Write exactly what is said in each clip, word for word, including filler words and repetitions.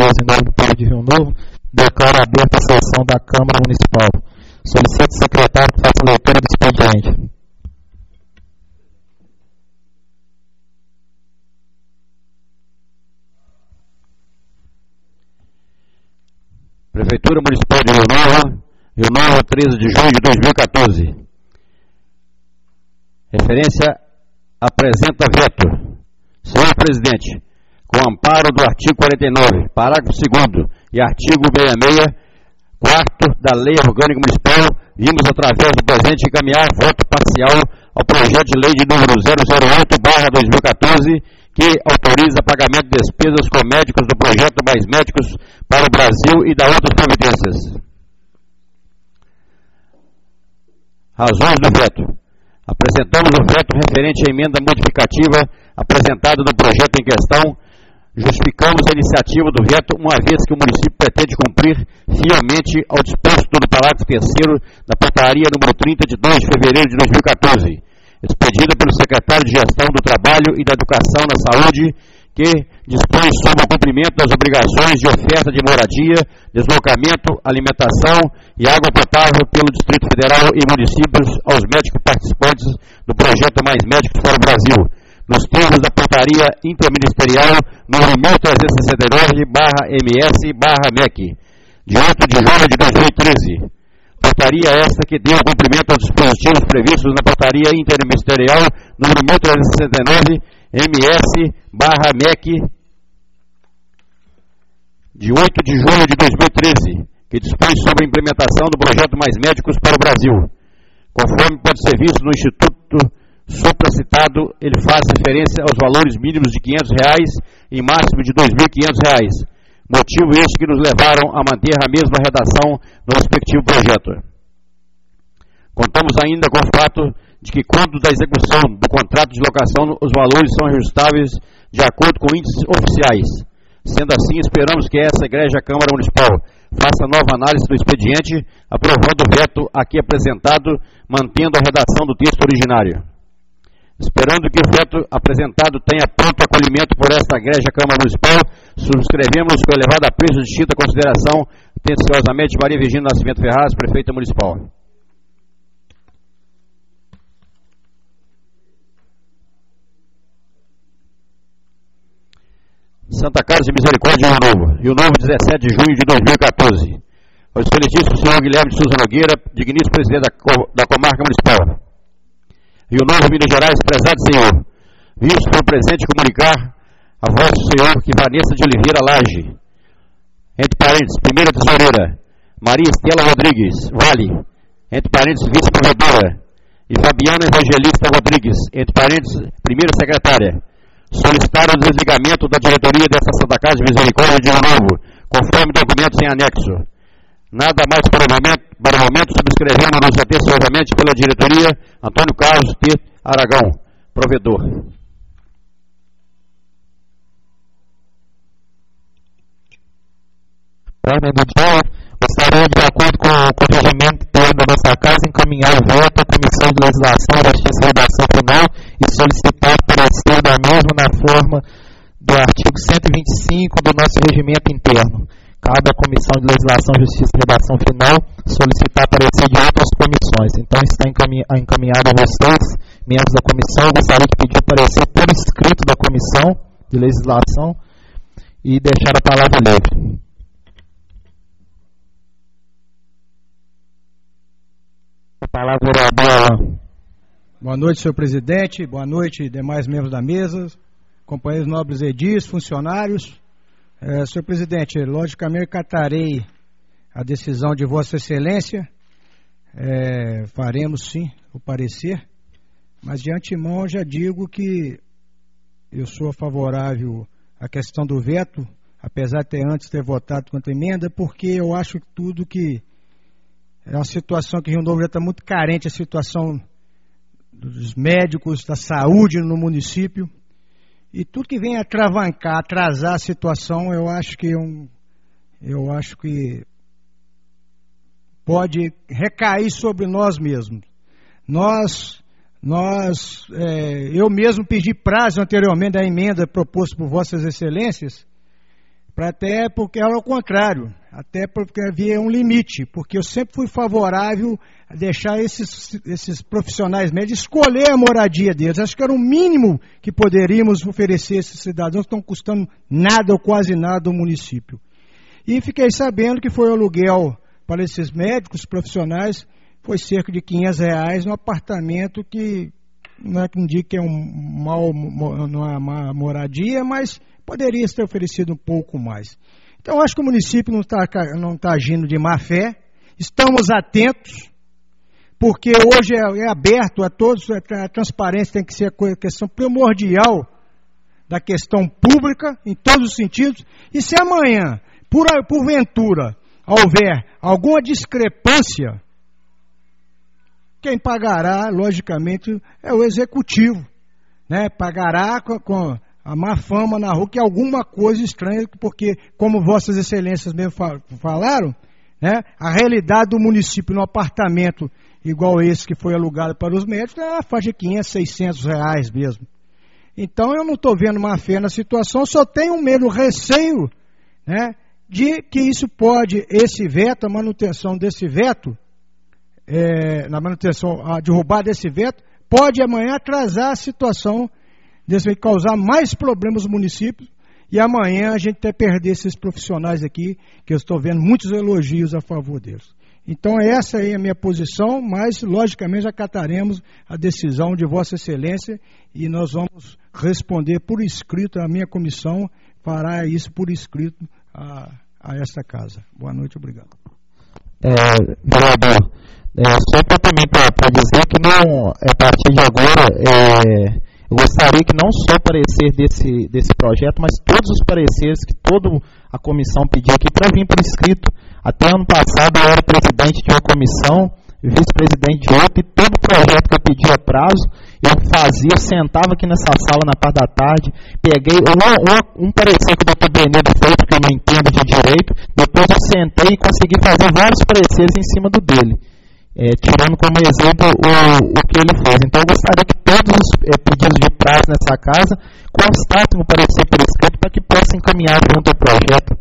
em nome do povo de Rio Novo, declaro aberta a sessão da Câmara Municipal. Solicito ao secretário que faça a leitura do expediente. Prefeitura Municipal de Rio Novo, Rio Novo, treze de junho de dois mil e quatorze. Referência apresenta veto. Senhor Presidente, com amparo do artigo quarenta e nove, parágrafo segundo e artigo sessenta e seis, quarto da Lei Orgânica Municipal, vimos através do presente encaminhar voto parcial ao projeto de lei de número zero zero oito barra dois mil e quatorze, que autoriza pagamento de despesas com médicos do projeto Mais Médicos para o Brasil e da outras providências. Razões do veto. Apresentamos o veto referente à emenda modificativa apresentada no projeto em questão. Justificamos a iniciativa do veto, uma vez que o município pretende cumprir fielmente ao disposto do parágrafo terceiro da portaria número trinta de dois de fevereiro de dois mil e quatorze, expedida pelo secretário de Gestão do Trabalho e da Educação na Saúde, que dispõe sobre o cumprimento das obrigações de oferta de moradia, deslocamento, alimentação e água potável pelo Distrito Federal e municípios aos médicos participantes do projeto Mais Médicos para o Brasil, nos termos da portaria interministerial número mil trezentos e sessenta e nove barra M S barra M E C, de oito de julho de dois mil e treze. Portaria esta que deu cumprimento aos dispositivos previstos na portaria interministerial número mil trezentos e sessenta e nove M S barra M E C, de oito de julho de dois mil e treze, que dispõe sobre a implementação do projeto Mais Médicos para o Brasil. Conforme pode ser visto no Instituto supracitado, ele faz referência aos valores mínimos de quinhentos reais e máximo de dois mil e quinhentos reais. Motivo este que nos levaram a manter a mesma redação no respectivo projeto. Contamos ainda com o fato de que, quando da execução do contrato de locação, os valores são ajustáveis de acordo com índices oficiais. Sendo assim, esperamos que essa Igreja Câmara Municipal faça nova análise do expediente, aprovando o veto aqui apresentado, mantendo a redação do texto originário. Esperando que o veto apresentado tenha pronto acolhimento por esta Igreja Câmara Municipal, subscrevemos com elevado apreço e distinta consideração, atenciosamente, Maria Virgínia Nascimento Ferraz, Prefeita Municipal. Santa Casa de Misericórdia, Rio Novo. Rio Novo, dezessete de junho de dois mil e quatorze. Ao excelentíssimo senhor Guilherme de Souza Nogueira, digníssimo presidente da, da Comarca Municipal. Rio Novo, Minas Gerais, prezado senhor, visto por presente comunicar a vosso senhor que Vanessa de Oliveira Lage, entre parênteses, primeira tesoureira, Maria Estela Rodrigues, Vale, entre parênteses, vice-provedora, e Fabiana Evangelista Rodrigues, entre parênteses, primeira secretária, solicitaram o desligamento da diretoria desta Santa Casa de Misericórdia de Rio Novo, conforme documentos em anexo. Nada mais para o momento, para o momento subscrevemos-nos atenciosamente pela diretoria Antônio Carlos T. Aragão, provedor. Ordem do dia, gostaria, de acordo com o regimento interno da nossa casa, encaminhar o voto à Comissão de Legislação, Justiça e Redação Final e solicitar parecer da mesma na forma do artigo cento e vinte e cinco do nosso regimento interno. Cabe à Comissão de Legislação, Justiça e Redação Final solicitar parecer de outras comissões. Então está encaminhado a vocês, membros da comissão. Eu gostaria de pedir o parecer por escrito da Comissão de Legislação e deixar a palavra livre. A palavra é vereador. Boa noite, senhor presidente. Boa noite, demais membros da mesa, companheiros nobres edis, funcionários. É, senhor presidente, logicamente acatarei a decisão de Vossa Excelência, é, faremos sim o parecer, mas de antemão já digo que eu sou favorável à questão do veto, apesar de ter antes ter votado contra a emenda, porque eu acho que tudo que é uma situação que Rio Novo já está muito carente, a situação dos médicos, da saúde no município. E tudo que vem atravancar, atrasar a situação, eu acho que um, eu acho que pode recair sobre nós mesmos. Nós, nós, é, eu mesmo pedi prazo anteriormente da emenda proposta por Vossas Excelências Pra até porque era o contrário, até porque havia um limite, porque eu sempre fui favorável a deixar esses, esses profissionais médicos escolher a moradia deles. Acho que era o mínimo que poderíamos oferecer a esses cidadãos, que estão custando nada ou quase nada ao município. E fiquei sabendo que foi o aluguel para esses médicos profissionais, foi cerca de quinhentos reais no apartamento que não é que indique que é um mal, não é uma moradia, mas poderia ser oferecido um pouco mais. Então, acho que o município não está não tá agindo de má fé, estamos atentos, porque hoje é, é aberto a todos, a transparência tem que ser a questão primordial da questão pública, em todos os sentidos, e se amanhã, por, porventura, houver alguma discrepância, quem pagará, logicamente, é o executivo, né? Pagará com, com a má fama na rua, que é alguma coisa estranha, porque, como vossas excelências mesmo falaram, né? A realidade do município no apartamento igual esse que foi alugado para os médicos é a faixa de quinhentos, seiscentos reais mesmo. Então eu não estou vendo má fé na situação, só tenho um mero receio, né? De que isso pode, esse veto, a manutenção desse veto, É, na manutenção, a derrubada desse veto, pode amanhã atrasar a situação, desse, causar mais problemas no município, e amanhã a gente até perder esses profissionais aqui, que eu estou vendo muitos elogios a favor deles. Então essa aí é a minha posição, mas logicamente acataremos a decisão de Vossa Excelência e nós vamos responder por escrito, a minha comissão fará isso por escrito a, a esta casa. Boa noite, obrigado. É, vereador, É, só pra, também para dizer que não, a partir de agora, é, eu gostaria que não só o parecer desse, desse projeto, mas todos os pareceres que toda a comissão pediu aqui para vir por escrito. Até ano passado eu era presidente de uma comissão, vice-presidente de outra, e todo projeto que eu pedia prazo, eu fazia, eu sentava aqui nessa sala na parte da tarde, peguei uma, uma, um parecer que o doutor Benedo fez, porque eu não entendo de direito, depois eu sentei e consegui fazer vários pareceres em cima do dele. É, tirando como exemplo o, o que ele fez. Então eu gostaria que todos os é, pedidos de prazo nessa casa constatem o parecer por escrito para que possa encaminhar junto ao projeto.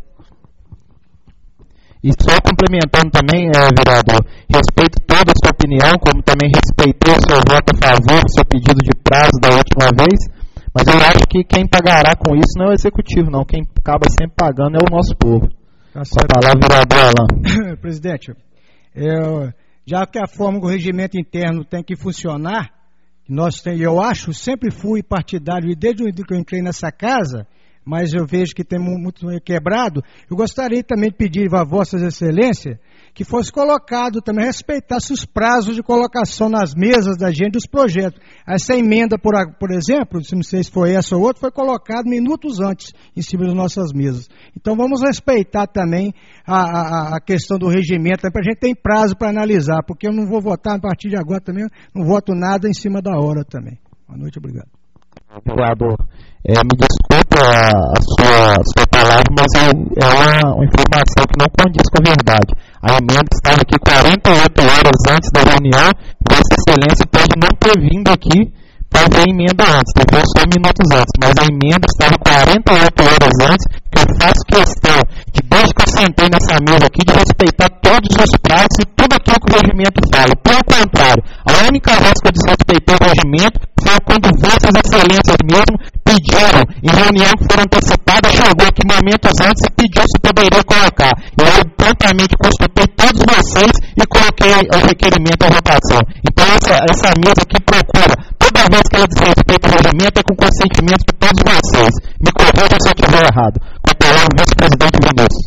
E só complementando também, é, vereador, respeito toda a sua opinião, como também respeitei o seu voto a favor do seu pedido de prazo da última vez, mas eu acho que quem pagará com isso não é o executivo, não. Quem acaba sempre pagando é o nosso povo. Tá certo. Com a palavra, vereador Alain. Presidente, eu... já que a forma do regimento interno tem que funcionar, nós tem, eu acho, sempre fui partidário, e desde que eu entrei nessa casa, mas eu vejo que tem muito quebrado, eu gostaria também de pedir a Vossas Excelências que fosse colocado, também respeitasse os prazos de colocação nas mesas da gente dos projetos. Essa emenda, por, por exemplo, não sei se foi essa ou outra, foi colocada minutos antes em cima das nossas mesas. Então vamos respeitar também a, a, a questão do regimento, para a gente ter prazo para analisar, porque eu não vou votar a partir de agora também, não voto nada em cima da hora também. Boa noite, obrigado. Vereador, é, me desculpa a, a, sua, a sua palavra, mas é, é uma, uma informação que não condiz com a verdade. A emenda estava aqui quarenta e oito horas antes da reunião, Vossa Excelência pode não ter vindo aqui para ver a emenda antes, levou só minutos antes, mas a emenda estava quarenta e oito horas antes, que eu faço questão de, desde que eu sentei nessa mesa aqui, de respeitar todos os prazos e tudo aquilo que o regimento fala. Pelo contrário, a única vez que eu desrespeitei o regimento foi quando Vossas Excelências mesmo pediram, em reunião que foram antecipadas, chegou aqui momentos antes e pediu se poderia colocar. Eu prontamente consultei todos vocês e coloquei o requerimento à votação. Então essa, essa mesa aqui procura, toda vez que ela desrespeita o regimento, é com consentimento de todos vocês. Me corrija se eu estiver errado. Com a palavra, vice-presidente Vinícius.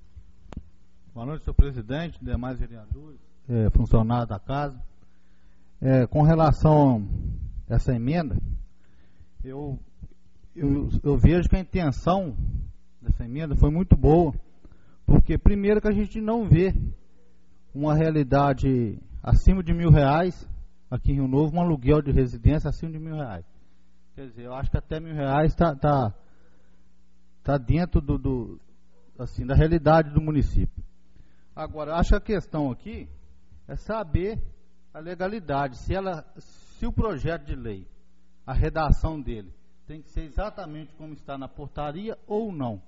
Boa noite, senhor presidente, demais vereadores, é, funcionários da casa. É, com relação a essa emenda, eu, eu, eu vejo que a intenção dessa emenda foi muito boa, porque primeiro que a gente não vê uma realidade acima de mil reais, aqui em Rio Novo, um aluguel de residência acima de mil reais. Quer dizer, eu acho que até mil reais está tá, tá dentro do, do, assim, da realidade do município. Agora, acho que a questão aqui é saber a legalidade, se, ela, se o projeto de lei, a redação dele, tem que ser exatamente como está na portaria ou não.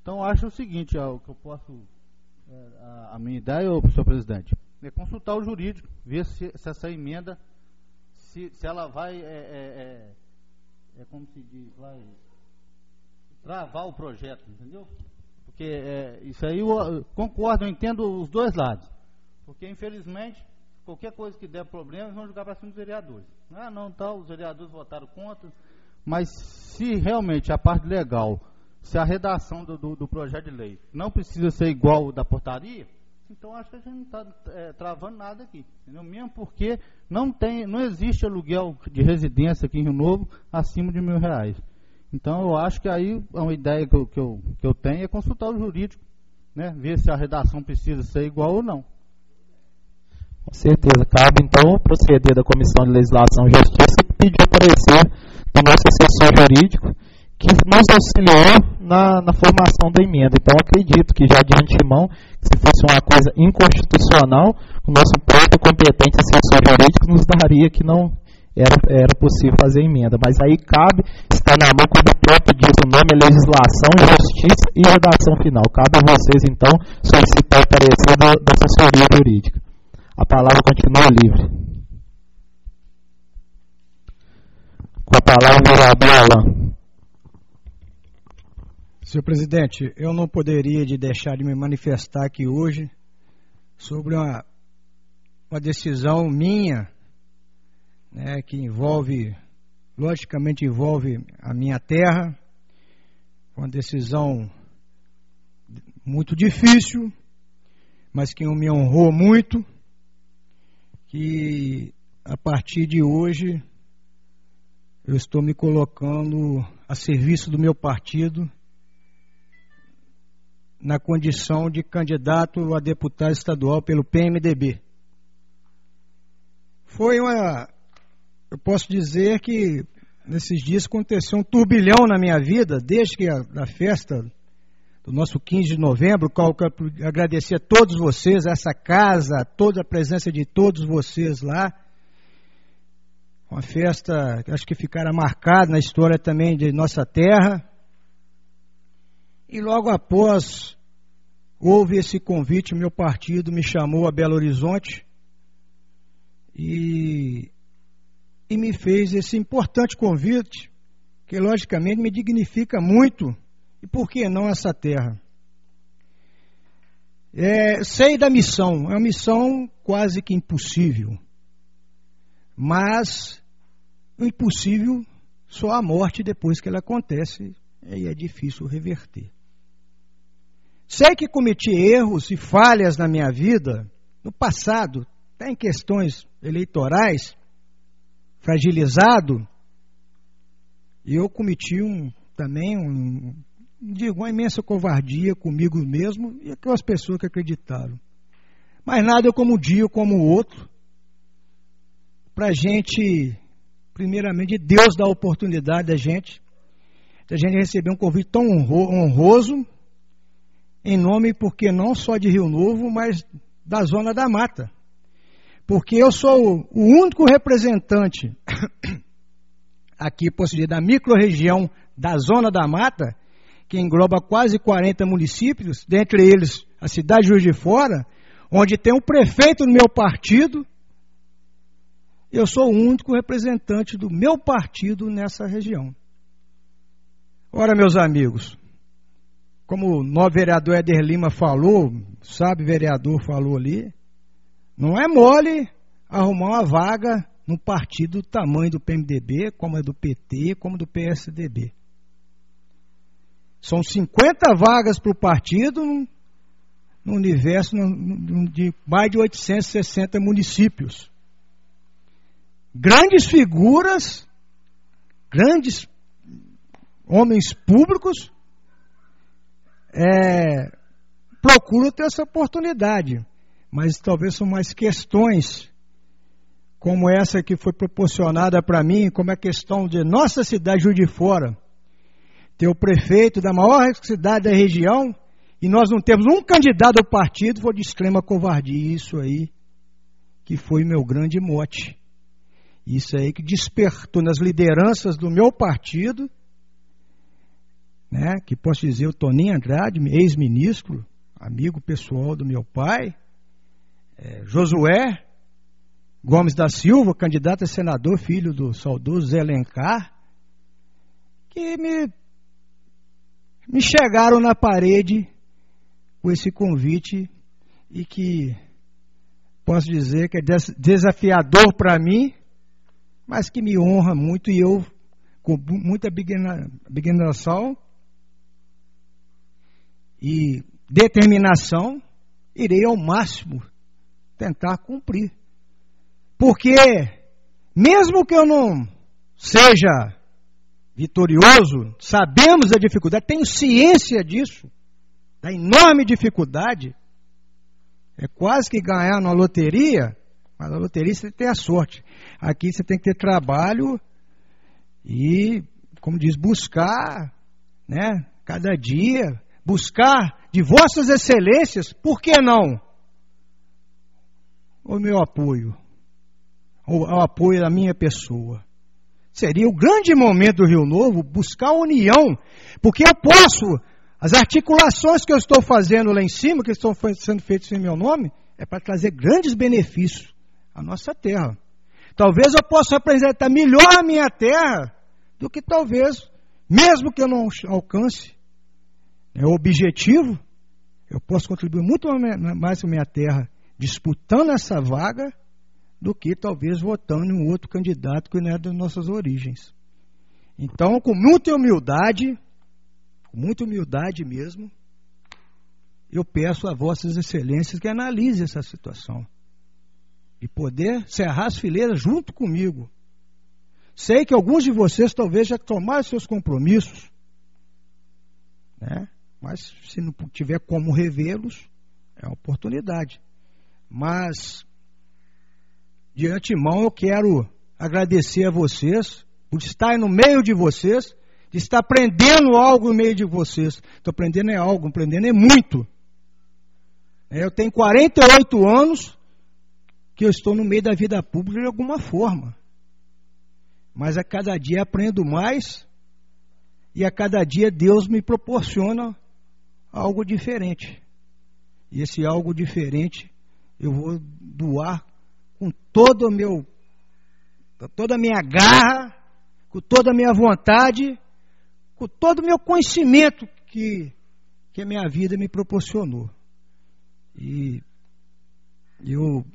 Então, acho o seguinte, ó, o que eu posso, é, a, a minha ideia, ô, senhor presidente, é consultar o jurídico, ver se, se essa emenda, se, se ela vai, é, é, é, é como se diz, vai travar o projeto, entendeu? Porque é, isso aí eu, eu concordo, eu entendo os dois lados. Porque, infelizmente, qualquer coisa que der problema, eles vão jogar para cima dos vereadores. Ah, não, tal, os vereadores votaram contra. Mas se realmente a parte legal, se a redação do, do, do projeto de lei não precisa ser igual da portaria, então acho que a gente não está é, travando nada aqui. Entendeu? Mesmo porque não, tem, não existe aluguel de residência aqui em Rio Novo acima de mil reais. Então eu acho que aí uma ideia que eu, que eu, que eu tenho é consultar o jurídico, né, ver se a redação precisa ser igual ou não. Com certeza. Cabe, então, proceder da Comissão de Legislação e Justiça e pedir o parecer do nosso assessor jurídico, que nos auxiliou na, na formação da emenda. Então, acredito que já de antemão, se fosse uma coisa inconstitucional, o nosso próprio competente assessor jurídico nos daria que não era, era possível fazer emenda. Mas aí cabe, está na mão, como o próprio diz o nome, é legislação, justiça e redação final. Cabe a vocês, então, solicitar o parecer do, da assessoria jurídica. A palavra continua livre. Com a palavra, o vereador Alain. Senhor presidente, eu não poderia de deixar de me manifestar aqui hoje sobre uma, uma decisão minha, né, que envolve, logicamente envolve a minha terra, uma decisão muito difícil, mas que me honrou muito, que a partir de hoje eu estou me colocando a serviço do meu partido na condição de candidato a deputado estadual pelo P M D B. Foi uma... Eu posso dizer que nesses dias aconteceu um turbilhão na minha vida, desde que a, a festa do nosso quinze de novembro, qual eu quero agradecer a todos vocês, a essa casa, toda a presença de todos vocês lá. Uma festa que acho que ficará marcada na história também de nossa terra. E logo após houve esse convite, o meu partido me chamou a Belo Horizonte e, e me fez esse importante convite, que logicamente me dignifica muito. E por que não essa terra? É, sei da missão, é uma missão quase que impossível. Mas o impossível só a morte depois que ela acontece, aí é difícil reverter. Sei que cometi erros e falhas na minha vida, no passado, até em questões eleitorais, fragilizado, e eu cometi um, também um, digo, uma imensa covardia comigo mesmo e aquelas pessoas que acreditaram. Mas nada como um dia como o outro, para a gente, primeiramente, Deus dá a oportunidade da gente, da gente receber um convite tão honroso, em nome, porque não só de Rio Novo, mas da Zona da Mata. Porque eu sou o único representante aqui, posso dizer, da microrregião da Zona da Mata, que engloba quase quarenta municípios, dentre eles a cidade de Juiz de Fora, onde tem um prefeito do meu partido. Eu sou o único representante do meu partido nessa região. Ora, meus amigos, como o novo vereador Éder Lima falou, sabe, vereador falou ali, não é mole arrumar uma vaga no partido do tamanho do P M D B, como é do P T, como do P S D B. São cinquenta vagas para o partido no, no universo no, no, de mais de oitocentos e sessenta municípios. Grandes figuras, grandes homens públicos é, procuram ter essa oportunidade, mas talvez são mais questões como essa que foi proporcionada para mim, como a questão de nossa cidade Juiz de Fora ter o prefeito da maior cidade da região e nós não temos um candidato ao partido, foi de extrema covardia. Isso aí que foi meu grande mote. Isso aí que despertou nas lideranças do meu partido né, que posso dizer o Toninho Andrade, ex-ministro, amigo pessoal do meu pai, é, Josué Gomes da Silva, candidato a senador, filho do saudoso Zé Alencar, que me, me chegaram na parede com esse convite e que posso dizer que é desafiador para mim, mas que me honra muito, e eu, com muita abnegação e determinação, irei ao máximo tentar cumprir. Porque, mesmo que eu não seja vitorioso, sabemos da dificuldade, tenho ciência disso, da enorme dificuldade. É quase que ganhar na loteria, mas na loteria você tem a sorte. Aqui você tem que ter trabalho e, como diz, buscar, né, cada dia, buscar de vossas excelências, por que não? O meu apoio, o, o apoio da minha pessoa. Seria o grande momento do Rio Novo, buscar a união, porque eu posso, as articulações que eu estou fazendo lá em cima, que estão sendo feitas em meu nome, é para trazer grandes benefícios à nossa terra. Talvez eu possa apresentar melhor a minha terra do que talvez, mesmo que eu não alcance é, o objetivo, eu posso contribuir muito mais com a minha terra disputando essa vaga do que talvez votando em um outro candidato que não é das nossas origens. Então, com muita humildade, com muita humildade mesmo, eu peço a vossas excelências que analisem essa situação e poder cerrar as fileiras junto comigo. Sei que alguns de vocês talvez já tomaram seus compromissos, né? Mas se não tiver como revê-los, é uma oportunidade. Mas, de antemão, eu quero agradecer a vocês por estar no meio de vocês, de estar aprendendo algo no meio de vocês. Estou aprendendo é algo, aprendendo é muito. Eu tenho quarenta e oito anos que eu estou no meio da vida pública de alguma forma. Mas a cada dia aprendo mais e a cada dia Deus me proporciona algo diferente. E esse algo diferente eu vou doar com todo o meu, com toda a minha garra, com toda a minha vontade, com todo o meu conhecimento que, que a minha vida me proporcionou. E eu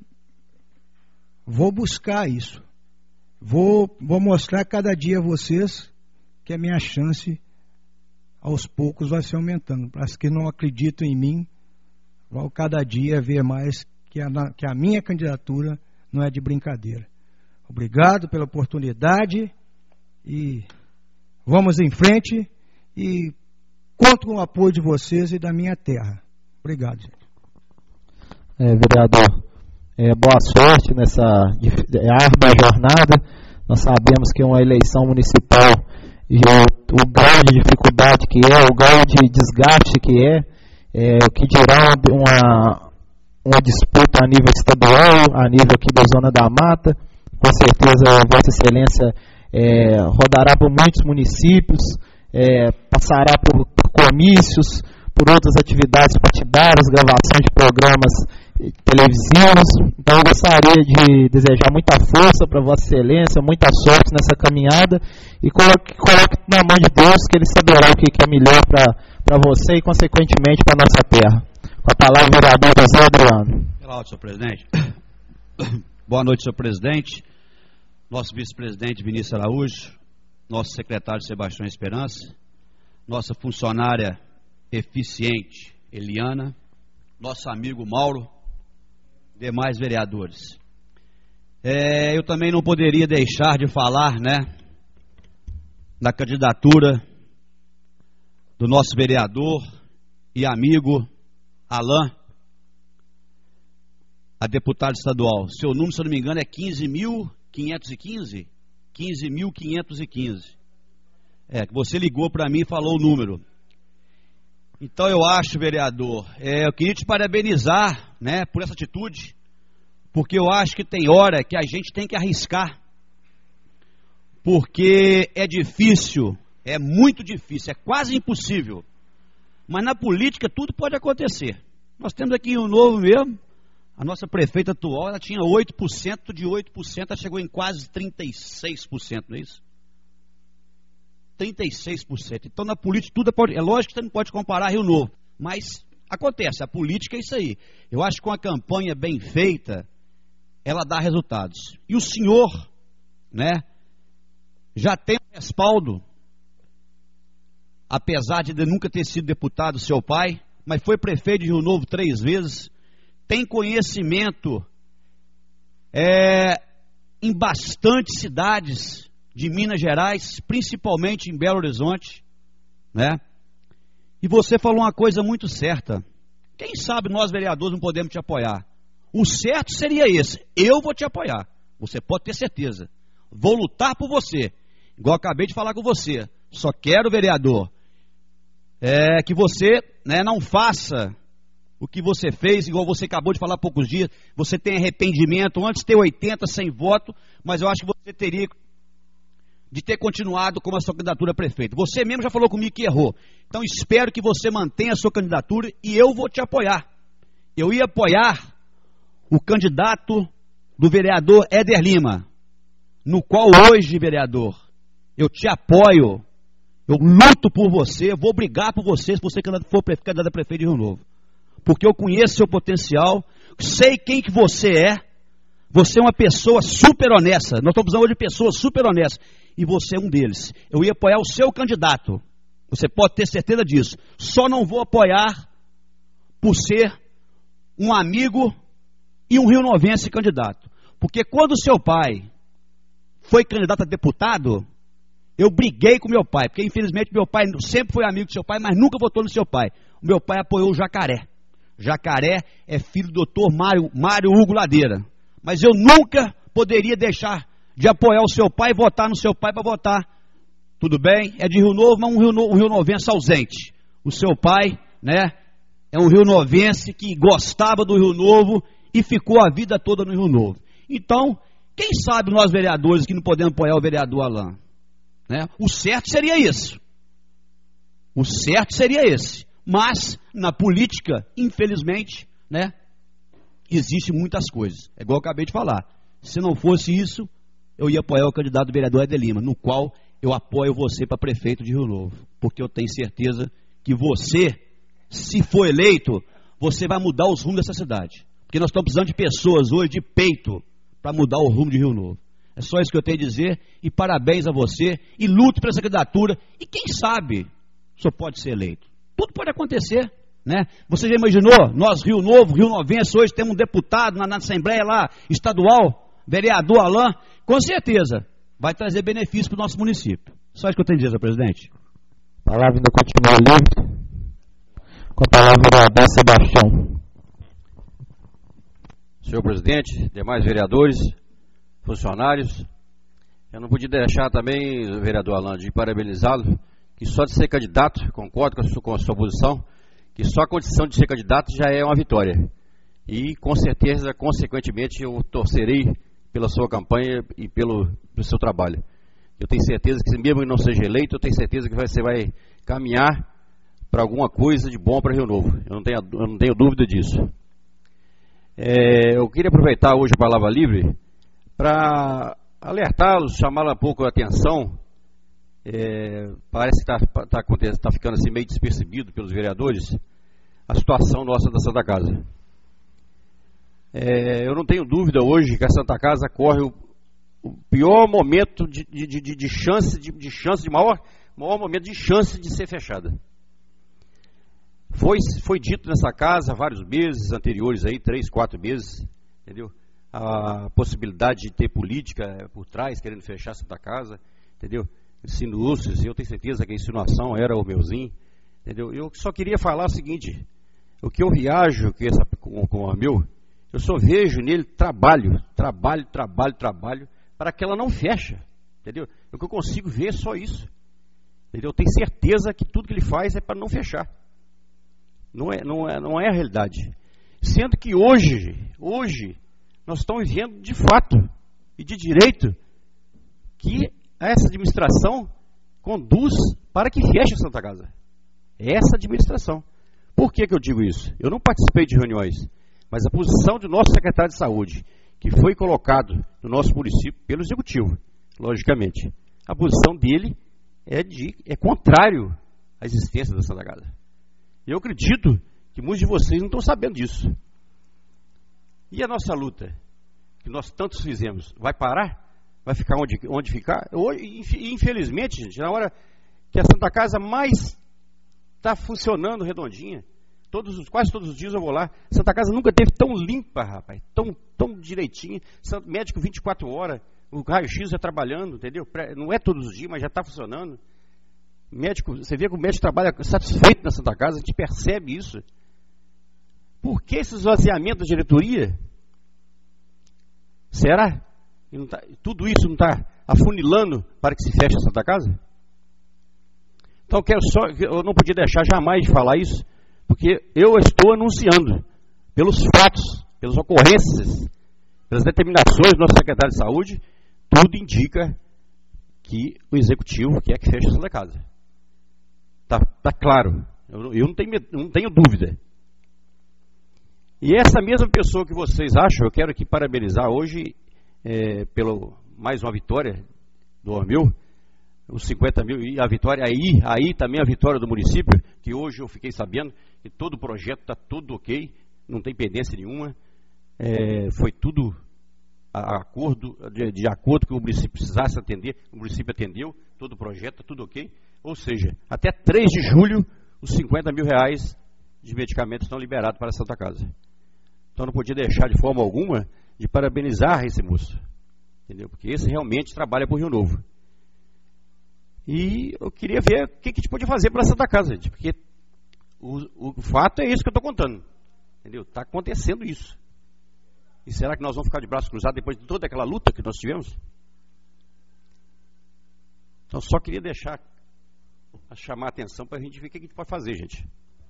vou buscar isso. Vou, vou mostrar cada dia a vocês que a minha chance aos poucos vai se aumentando. Para os que não acreditam em mim, vão cada dia ver mais que a, que a minha candidatura não é de brincadeira. Obrigado pela oportunidade e vamos em frente e conto com o apoio de vocês e da minha terra. Obrigado, gente. É, vereador, é, boa sorte nessa árdua jornada. Nós sabemos que uma eleição municipal e o, o grau de dificuldade que é, o grau de desgaste que é, é o que dirá uma, uma disputa a nível estadual, a nível aqui da Zona da Mata. Com certeza, Vossa Excelência é, rodará por muitos municípios, é, passará por, por comícios, por outras atividades partidárias, gravação de programas televisivos. Então eu gostaria de desejar muita força para Vossa Excelência, muita sorte nessa caminhada e coloque, coloque na mão de Deus, que Ele saberá o que é melhor para você e consequentemente para a nossa terra. Com a palavra o vereador José Adriano. Olá, senhor presidente. Boa noite, senhor presidente, nosso vice-presidente Vinícius Araújo, nosso secretário Sebastião Esperança, nossa funcionária eficiente Eliana, nosso amigo Mauro, demais vereadores. É, eu também não poderia deixar de falar, né, da candidatura do nosso vereador e amigo Alain a deputado estadual. Seu número, se eu não me engano, é quinze mil quinhentos e quinze? quinze mil quinhentos e quinze. É, que você ligou para mim e falou o número. Então eu acho, vereador, é, eu queria te parabenizar, né, por essa atitude, porque eu acho que tem hora que a gente tem que arriscar, porque é difícil É muito difícil, é quase impossível. Mas na política tudo pode acontecer. Nós temos aqui um novo mesmo, a nossa prefeita atual, ela tinha oito por cento, de oito por cento ela chegou em quase trinta e seis por cento, não é isso? trinta e seis por cento. Então na política tudo pode, é lógico que você não pode comparar Rio Novo, mas acontece, a política é isso aí. Eu acho que com a campanha bem feita, ela dá resultados. E o senhor, né, já tem um respaldo, apesar de nunca ter sido deputado, seu pai, mas foi prefeito de Rio Novo três vezes, tem conhecimento é, em bastantes cidades de Minas Gerais, principalmente em Belo Horizonte, né? E você falou uma coisa muito certa. Quem sabe nós vereadores não podemos te apoiar? O certo seria esse: eu vou te apoiar. Você pode ter certeza. Vou lutar por você. Igual acabei de falar com você. Só quero, vereador, é, que você, né, não faça o que você fez, igual você acabou de falar há poucos dias. Você tem arrependimento, antes de ter oitenta, cem votos, mas eu acho que você teria de ter continuado com a sua candidatura a prefeito. Você mesmo já falou comigo que errou. Então espero que você mantenha a sua candidatura e eu vou te apoiar. Eu ia apoiar o candidato do vereador Éder Lima, no qual hoje, vereador, eu te apoio, eu luto por você, vou brigar por você se você for candidato a prefeito de Rio Novo. Porque eu conheço seu potencial, sei quem que você é. Você é uma pessoa super honesta. Nós estamos precisando hoje de pessoas super honestas. E você é um deles. Eu ia apoiar o seu candidato. Você pode ter certeza disso. Só não vou apoiar por ser um amigo e um rionovense candidato. Porque quando seu pai foi candidato a deputado, eu briguei com meu pai. Porque infelizmente meu pai sempre foi amigo do seu pai, mas nunca votou no seu pai. O meu pai apoiou o Jacaré. Jacaré é filho do doutor Mário, Mário Hugo Ladeira. Mas eu nunca poderia deixar de apoiar o seu pai e votar no seu pai para votar. Tudo bem? É de Rio Novo, mas um Rio, um rionovense ausente. O seu pai, né, é um rionovense que gostava do Rio Novo e ficou a vida toda no Rio Novo. Então, quem sabe nós vereadores que não podemos apoiar o vereador Alain? Né? O certo seria isso. O certo seria esse. Mas, na política, infelizmente, né, existem muitas coisas. É igual eu acabei de falar. Se não fosse isso, eu ia apoiar o candidato do vereador Éder Lima, no qual eu apoio você para prefeito de Rio Novo. Porque eu tenho certeza que você, se for eleito, você vai mudar os rumos dessa cidade. Porque nós estamos precisando de pessoas hoje de peito para mudar o rumo de Rio Novo. É só isso que eu tenho a dizer. E parabéns a você. E lute por essa candidatura. E quem sabe o senhor pode ser eleito. Tudo pode acontecer, né? Você já imaginou? Nós, Rio Novo, Rio Novense, hoje temos um deputado na, na Assembleia lá, estadual, vereador Alain, com certeza vai trazer benefício para o nosso município. Só isso que eu tenho a dizer, senhor presidente. A palavra ainda continua livre. Com a palavra, o vereador Sebastião. Senhor presidente, demais vereadores, funcionários, eu não podia deixar também, vereador Alain, de parabenizá-lo, que só de ser candidato, concordo com a, sua, com a sua posição, que só a condição de ser candidato já é uma vitória. E com certeza, consequentemente, eu torcerei pela sua campanha e pelo, pelo seu trabalho. Eu tenho certeza que, mesmo que não seja eleito, eu tenho certeza que você vai caminhar para alguma coisa de bom para Rio Novo. Eu não tenho, eu não tenho dúvida disso. É, eu queria aproveitar hoje a palavra livre para alertá-los, chamá-los um pouco a atenção. É, parece que está tá, tá ficando assim meio despercebido pelos vereadores a situação nossa da Santa Casa. É, eu não tenho dúvida hoje que a Santa Casa corre o, o pior momento de, de, de, de chance, de, de chance, de maior, maior momento de chance de ser fechada. Foi, foi dito nessa casa há vários meses anteriores aí, três, quatro meses, entendeu? A possibilidade de ter política por trás, querendo fechar a Santa Casa, entendeu? Insinuou-se, eu tenho certeza que a insinuação era o meuzinho, entendeu? Eu só queria falar o seguinte: o que eu viajo com, essa, com, com o meu, eu só vejo nele trabalho, trabalho, trabalho, trabalho, para que ela não feche, entendeu? O que eu consigo ver é só isso, entendeu? Eu tenho certeza que tudo que ele faz é para não fechar. Não é, não é, não é a realidade. Sendo que hoje, hoje, nós estamos vivendo de fato e de direito que essa administração conduz para que feche a Santa Casa. É essa administração. Por que que eu digo isso? Eu não participei de reuniões, mas a posição do nosso secretário de saúde, que foi colocado no nosso município pelo executivo, logicamente, a posição dele é, de, é contrário à existência da Santa Casa. Eu acredito que muitos de vocês não estão sabendo disso. E a nossa luta, que nós tantos fizemos, vai parar? Vai ficar onde, onde ficar? Hoje, infelizmente, gente, na hora que a Santa Casa mais está funcionando redondinha, todos os, quase todos os dias eu vou lá, Santa Casa nunca teve tão limpa, rapaz, tão, tão direitinha, médico vinte e quatro horas, o raio-x já trabalhando, entendeu? Não é todos os dias, mas já está funcionando. Médico, você vê que o médico trabalha satisfeito na Santa Casa, a gente percebe isso. Por que esse esvaziamento da diretoria? Será? E não tá, tudo isso não está afunilando para que se feche a Santa Casa? Então, quero só, eu não podia deixar jamais de falar isso, porque eu estou anunciando, pelos fatos, pelas ocorrências, pelas determinações do nosso secretário de saúde, tudo indica que o executivo quer que feche a Santa Casa. Está tá claro, eu, eu não, tenho, não tenho dúvida. E essa mesma pessoa que vocês acham, eu quero aqui parabenizar hoje, é, pela mais uma vitória do Ormil, os cinquenta mil, e a vitória aí, aí também a vitória do município, que hoje eu fiquei sabendo que todo o projeto está tudo ok, não tem pendência nenhuma, é, foi tudo a, a acordo, de, de acordo que o município precisasse atender, o município atendeu, todo o projeto está tudo ok, ou seja, até três de julho, os cinquenta mil reais de medicamentos estão liberados para a Santa Casa. Então não podia deixar de forma alguma de parabenizar esse moço, entendeu? Porque esse realmente trabalha por Rio Novo. E eu queria ver o que, que a gente pode fazer para a Santa Casa, gente, porque o, o fato é isso que eu estou contando, entendeu? Está acontecendo isso. E será que nós vamos ficar de braços cruzados depois de toda aquela luta que nós tivemos? Então só queria deixar, chamar a atenção para a gente ver o que a gente pode fazer, gente.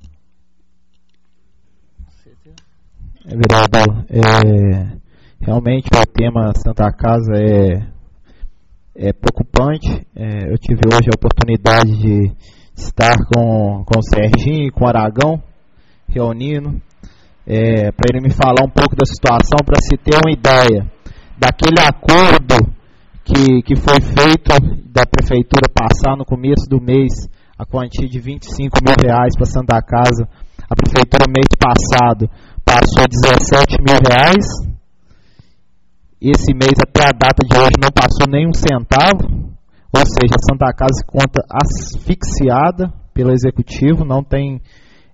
É, vereador, é, realmente o tema Santa Casa é, é preocupante. É, eu tive hoje a oportunidade de estar com, com o Serginho e com o Aragão, reunindo, é, para ele me falar um pouco da situação, para se ter uma ideia daquele acordo que, que foi feito da prefeitura passar no começo do mês a quantia de vinte e cinco mil reais para Santa Casa. A prefeitura mês passado passou dezessete mil reais. Esse mês até a data de hoje não passou nem um centavo. Ou seja, a Santa Casa se conta asfixiada pelo executivo, não tem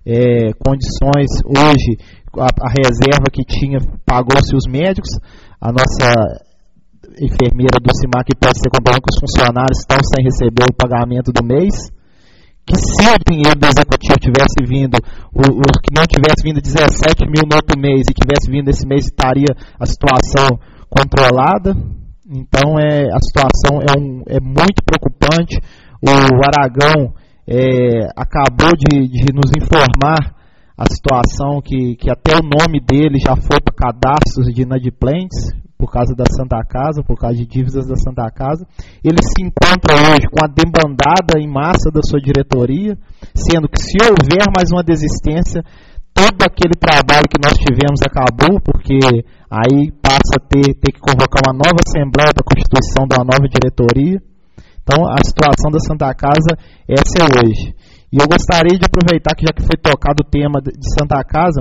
é, condições hoje. A, a reserva que tinha pagou-se os médicos. A nossa enfermeira do CIMAR que pode ser comparada com os funcionários estão sem receber o pagamento do mês. Que se o dinheiro do executivo tivesse vindo, o, o que não tivesse vindo dezessete mil no outro mês e tivesse vindo esse mês, estaria a situação controlada. Então é, a situação é, um, é muito preocupante. O Aragão é, acabou de, de nos informar a situação que, que até o nome dele já foi para cadastros de inadimplentes por causa da Santa Casa, por causa de dívidas da Santa Casa. Ele se encontra hoje com a debandada em massa da sua diretoria, sendo que se houver mais uma desistência, todo aquele trabalho que nós tivemos acabou, porque aí passa a ter, ter que convocar uma nova assembleia para a constituição de uma nova diretoria. Então a situação da Santa Casa essa é hoje. E eu gostaria de aproveitar que já que foi tocado o tema de Santa Casa,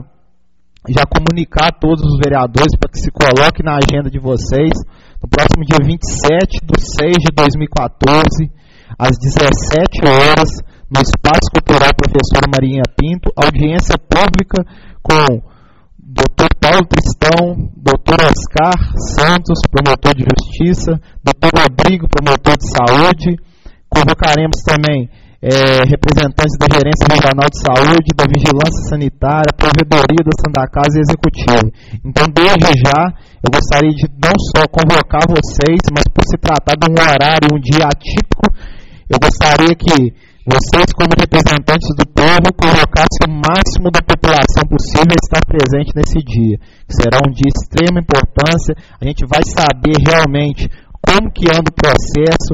já comunicar a todos os vereadores para que se coloque na agenda de vocês, no próximo dia vinte e sete de seis de dois mil e quatorze, às dezessete horas, no Espaço Cultural Professora Marinha Pinto, audiência pública com doutor Paulo Tristão, doutor Oscar Santos, promotor de Justiça, doutor Rodrigo, promotor de Saúde. Convocaremos também É, representantes da Gerência Regional de Saúde, da Vigilância Sanitária, Provedoria da Santa Casa e Executivo. Então, desde já, eu gostaria de não só convocar vocês, mas por se tratar de um horário, um dia atípico, eu gostaria que vocês, como representantes do povo, convocassem o máximo da população possível a estar presente nesse dia, que será um dia de extrema importância. A gente vai saber realmente como que anda o processo,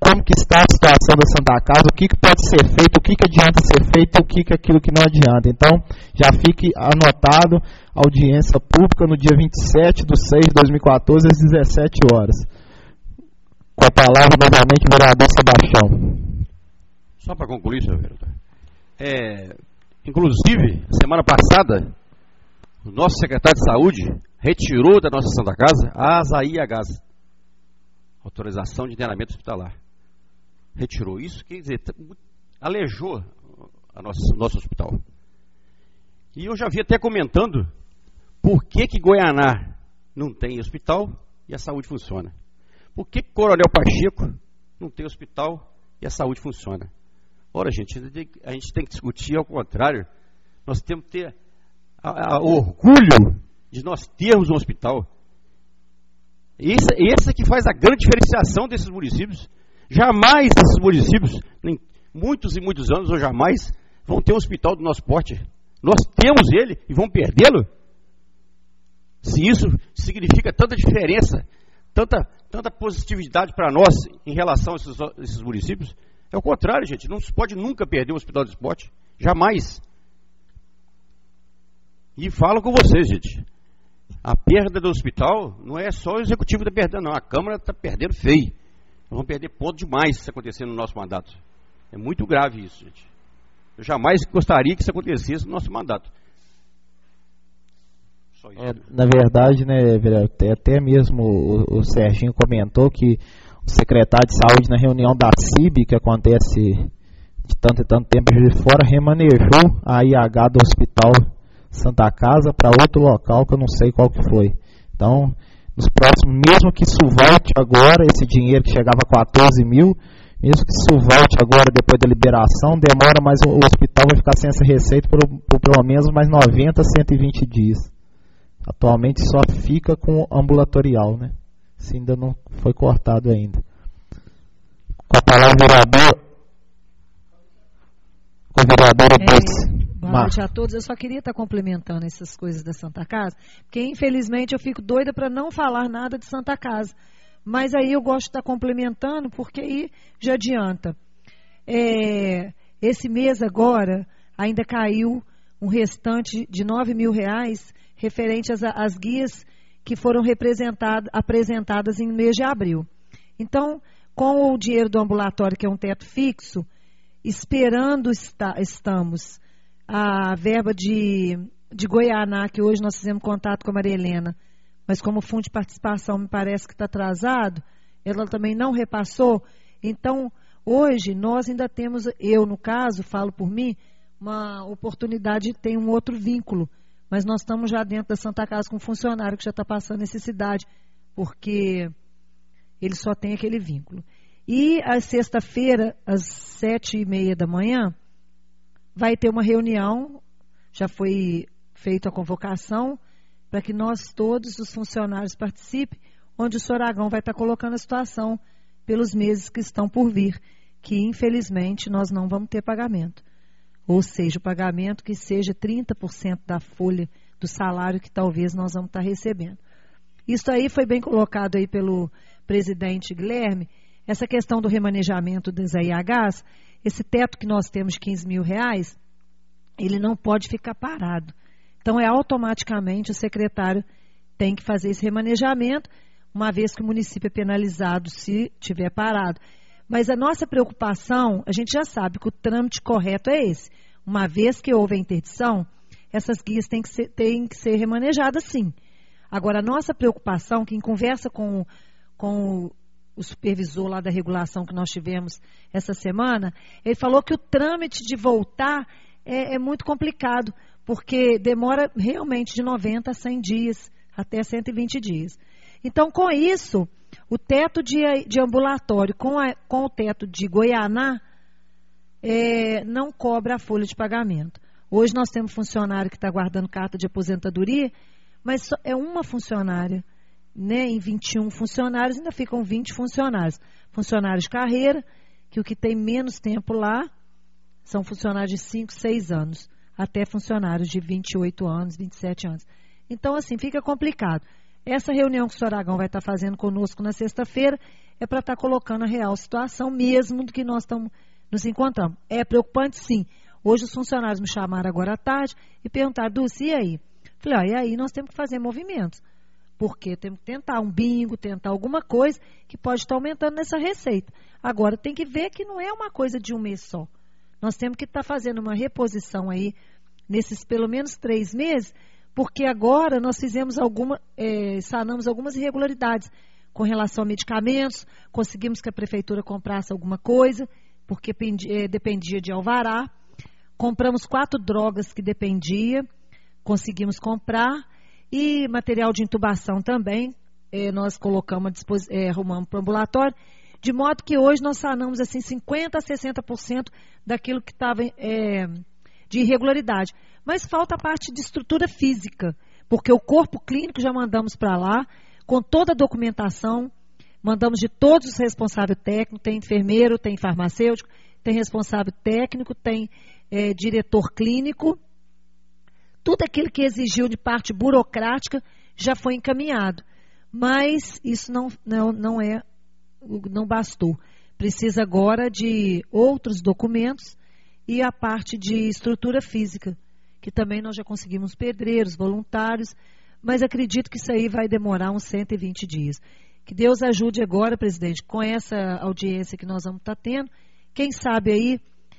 como que está a situação da Santa Casa, o que, que pode ser feito, o que, que adianta ser feito e o que, que é aquilo que não adianta. Então, já fique anotado, audiência pública no dia vinte e sete de seis de dois mil e quatorze, às dezessete horas. Com a palavra, novamente, o vereador Sebastião. Só para concluir, senhor vereador. É, inclusive, semana passada, o nosso secretário de Saúde retirou da nossa Santa Casa a ASAI-H, autorização de internamento hospitalar. Retirou isso, quer dizer, alejou a nossa, nosso hospital. E eu já vi até comentando por que que Goianá não tem hospital e a saúde funciona. Por que que Coronel Pacheco não tem hospital e a saúde funciona? Ora, gente, a gente tem que discutir ao contrário. Nós temos que ter a, a, orgulho de nós termos um hospital. Esse, esse que faz a grande diferenciação desses municípios. Jamais esses municípios, nem muitos e muitos anos ou jamais, vão ter um hospital do nosso porte. Nós temos ele e vamos perdê-lo? Se isso significa tanta diferença, tanta, tanta positividade para nós em relação a esses, esses municípios, é o contrário, gente. Não se pode nunca perder um hospital de esporte. Jamais. E falo com vocês, gente. A perda do hospital não é só o executivo que está perdendo, não. A Câmara está perdendo feio. Nós vamos perder ponto demais se acontecer no nosso mandato. É muito grave isso, gente. Eu jamais gostaria que isso acontecesse no nosso mandato. Só isso. É, na verdade, né, vereador, até mesmo o, o Serginho comentou que o secretário de Saúde, na reunião da C I B, que acontece de tanto e tanto tempo de fora, remanejou a I H do Hospital Santa Casa para outro local que eu não sei qual que foi. Então, nos próximos, mesmo que isso volte agora, esse dinheiro que chegava a quatorze mil, mesmo que isso volte agora depois da liberação, demora, mas o, o hospital vai ficar sem essa receita por, por pelo menos mais noventa, cento e vinte dias. Atualmente só fica com ambulatorial, né? Se ainda não foi cortado ainda. Com a palavra, vereador. Com a vereadora é, Boa noite a todos. Eu só queria estar complementando essas coisas da Santa Casa, porque infelizmente eu fico doida para não falar nada de Santa Casa. Mas aí eu gosto de estar complementando, porque aí já adianta. É, esse mês agora ainda caiu um restante de nove mil reais referente às, às guias que foram apresentadas em mês de abril. Então, com o dinheiro do ambulatório, que é um teto fixo, esperando está, estamos a verba de, de Goianá, que hoje nós fizemos contato com a Maria Helena, mas como o fundo de participação me parece que está atrasado, ela também não repassou. Então, hoje nós ainda temos, eu no caso, falo por mim, uma oportunidade de ter um outro vínculo. Mas nós estamos já dentro da Santa Casa com um funcionário que já está passando necessidade, porque ele só tem aquele vínculo. E a sexta-feira, às sete e meia da manhã, vai ter uma reunião, já foi feita a convocação, para que nós todos, os funcionários, participem, onde o senhor Aragão vai estar colocando a situação pelos meses que estão por vir, que infelizmente nós não vamos ter pagamento. Ou seja, o pagamento que seja trinta por cento da folha do salário que talvez nós vamos estar recebendo. Isso aí foi bem colocado aí pelo presidente Guilherme, essa questão do remanejamento das I Hs, esse teto que nós temos de quinze mil reais, ele não pode ficar parado. Então, é automaticamente o secretário tem que fazer esse remanejamento, uma vez que o município é penalizado se tiver parado. Mas a nossa preocupação, a gente já sabe que o trâmite correto é esse. Uma vez que houve a interdição, essas guias têm que ser, têm que ser remanejadas sim. Agora, a nossa preocupação, quem conversa com, com o supervisor lá da regulação que nós tivemos essa semana, ele falou que o trâmite de voltar é, é muito complicado, porque demora realmente de noventa a cem dias, até cento e vinte dias. Então, com isso, o teto de, de ambulatório com, a, com o teto de Goianá é, não cobra a folha de pagamento. Hoje nós temos funcionário que está guardando carta de aposentadoria, mas só, é uma funcionária, né? Em vinte e um funcionários, ainda ficam vinte funcionários. Funcionários de carreira, que o que tem menos tempo lá são funcionários de cinco, seis anos, até funcionários de vinte e oito anos, vinte e sete anos. Então, assim, fica complicado. Essa reunião que o senhor Aragão vai estar fazendo conosco na sexta-feira é para estar colocando a real situação mesmo do que nós estamos nos encontrando. É preocupante, sim. Hoje os funcionários me chamaram agora à tarde e perguntaram, Dulce, e aí? Falei, ah, e aí nós temos que fazer movimentos. Porque temos que tentar um bingo, tentar alguma coisa que pode estar aumentando nessa receita. Agora, tem que ver que não é uma coisa de um mês só. Nós temos que estar fazendo uma reposição aí, nesses pelo menos três meses, porque agora nós fizemos alguma, é, sanamos algumas irregularidades com relação a medicamentos, conseguimos que a prefeitura comprasse alguma coisa, porque pendia, é, dependia de alvará. Compramos quatro drogas que dependia, conseguimos comprar, e material de intubação também, eh, nós colocamos, eh, arrumamos para o ambulatório, de modo que hoje nós sanamos assim, cinquenta por cento a sessenta por cento daquilo que estava eh, de irregularidade. Mas falta a parte de estrutura física, porque o corpo clínico já mandamos para lá, com toda a documentação, mandamos de todos os responsáveis técnicos, tem enfermeiro, tem farmacêutico, tem responsável técnico, tem eh, diretor clínico. Tudo aquilo que exigiu de parte burocrática já foi encaminhado. Mas isso não, não, não, é, não bastou. Precisa agora de outros documentos e a parte de estrutura física, que também nós já conseguimos pedreiros, voluntários, mas acredito que isso aí vai demorar uns cento e vinte dias. Que Deus ajude agora, presidente, com essa audiência que nós vamos estar tendo. Quem sabe aí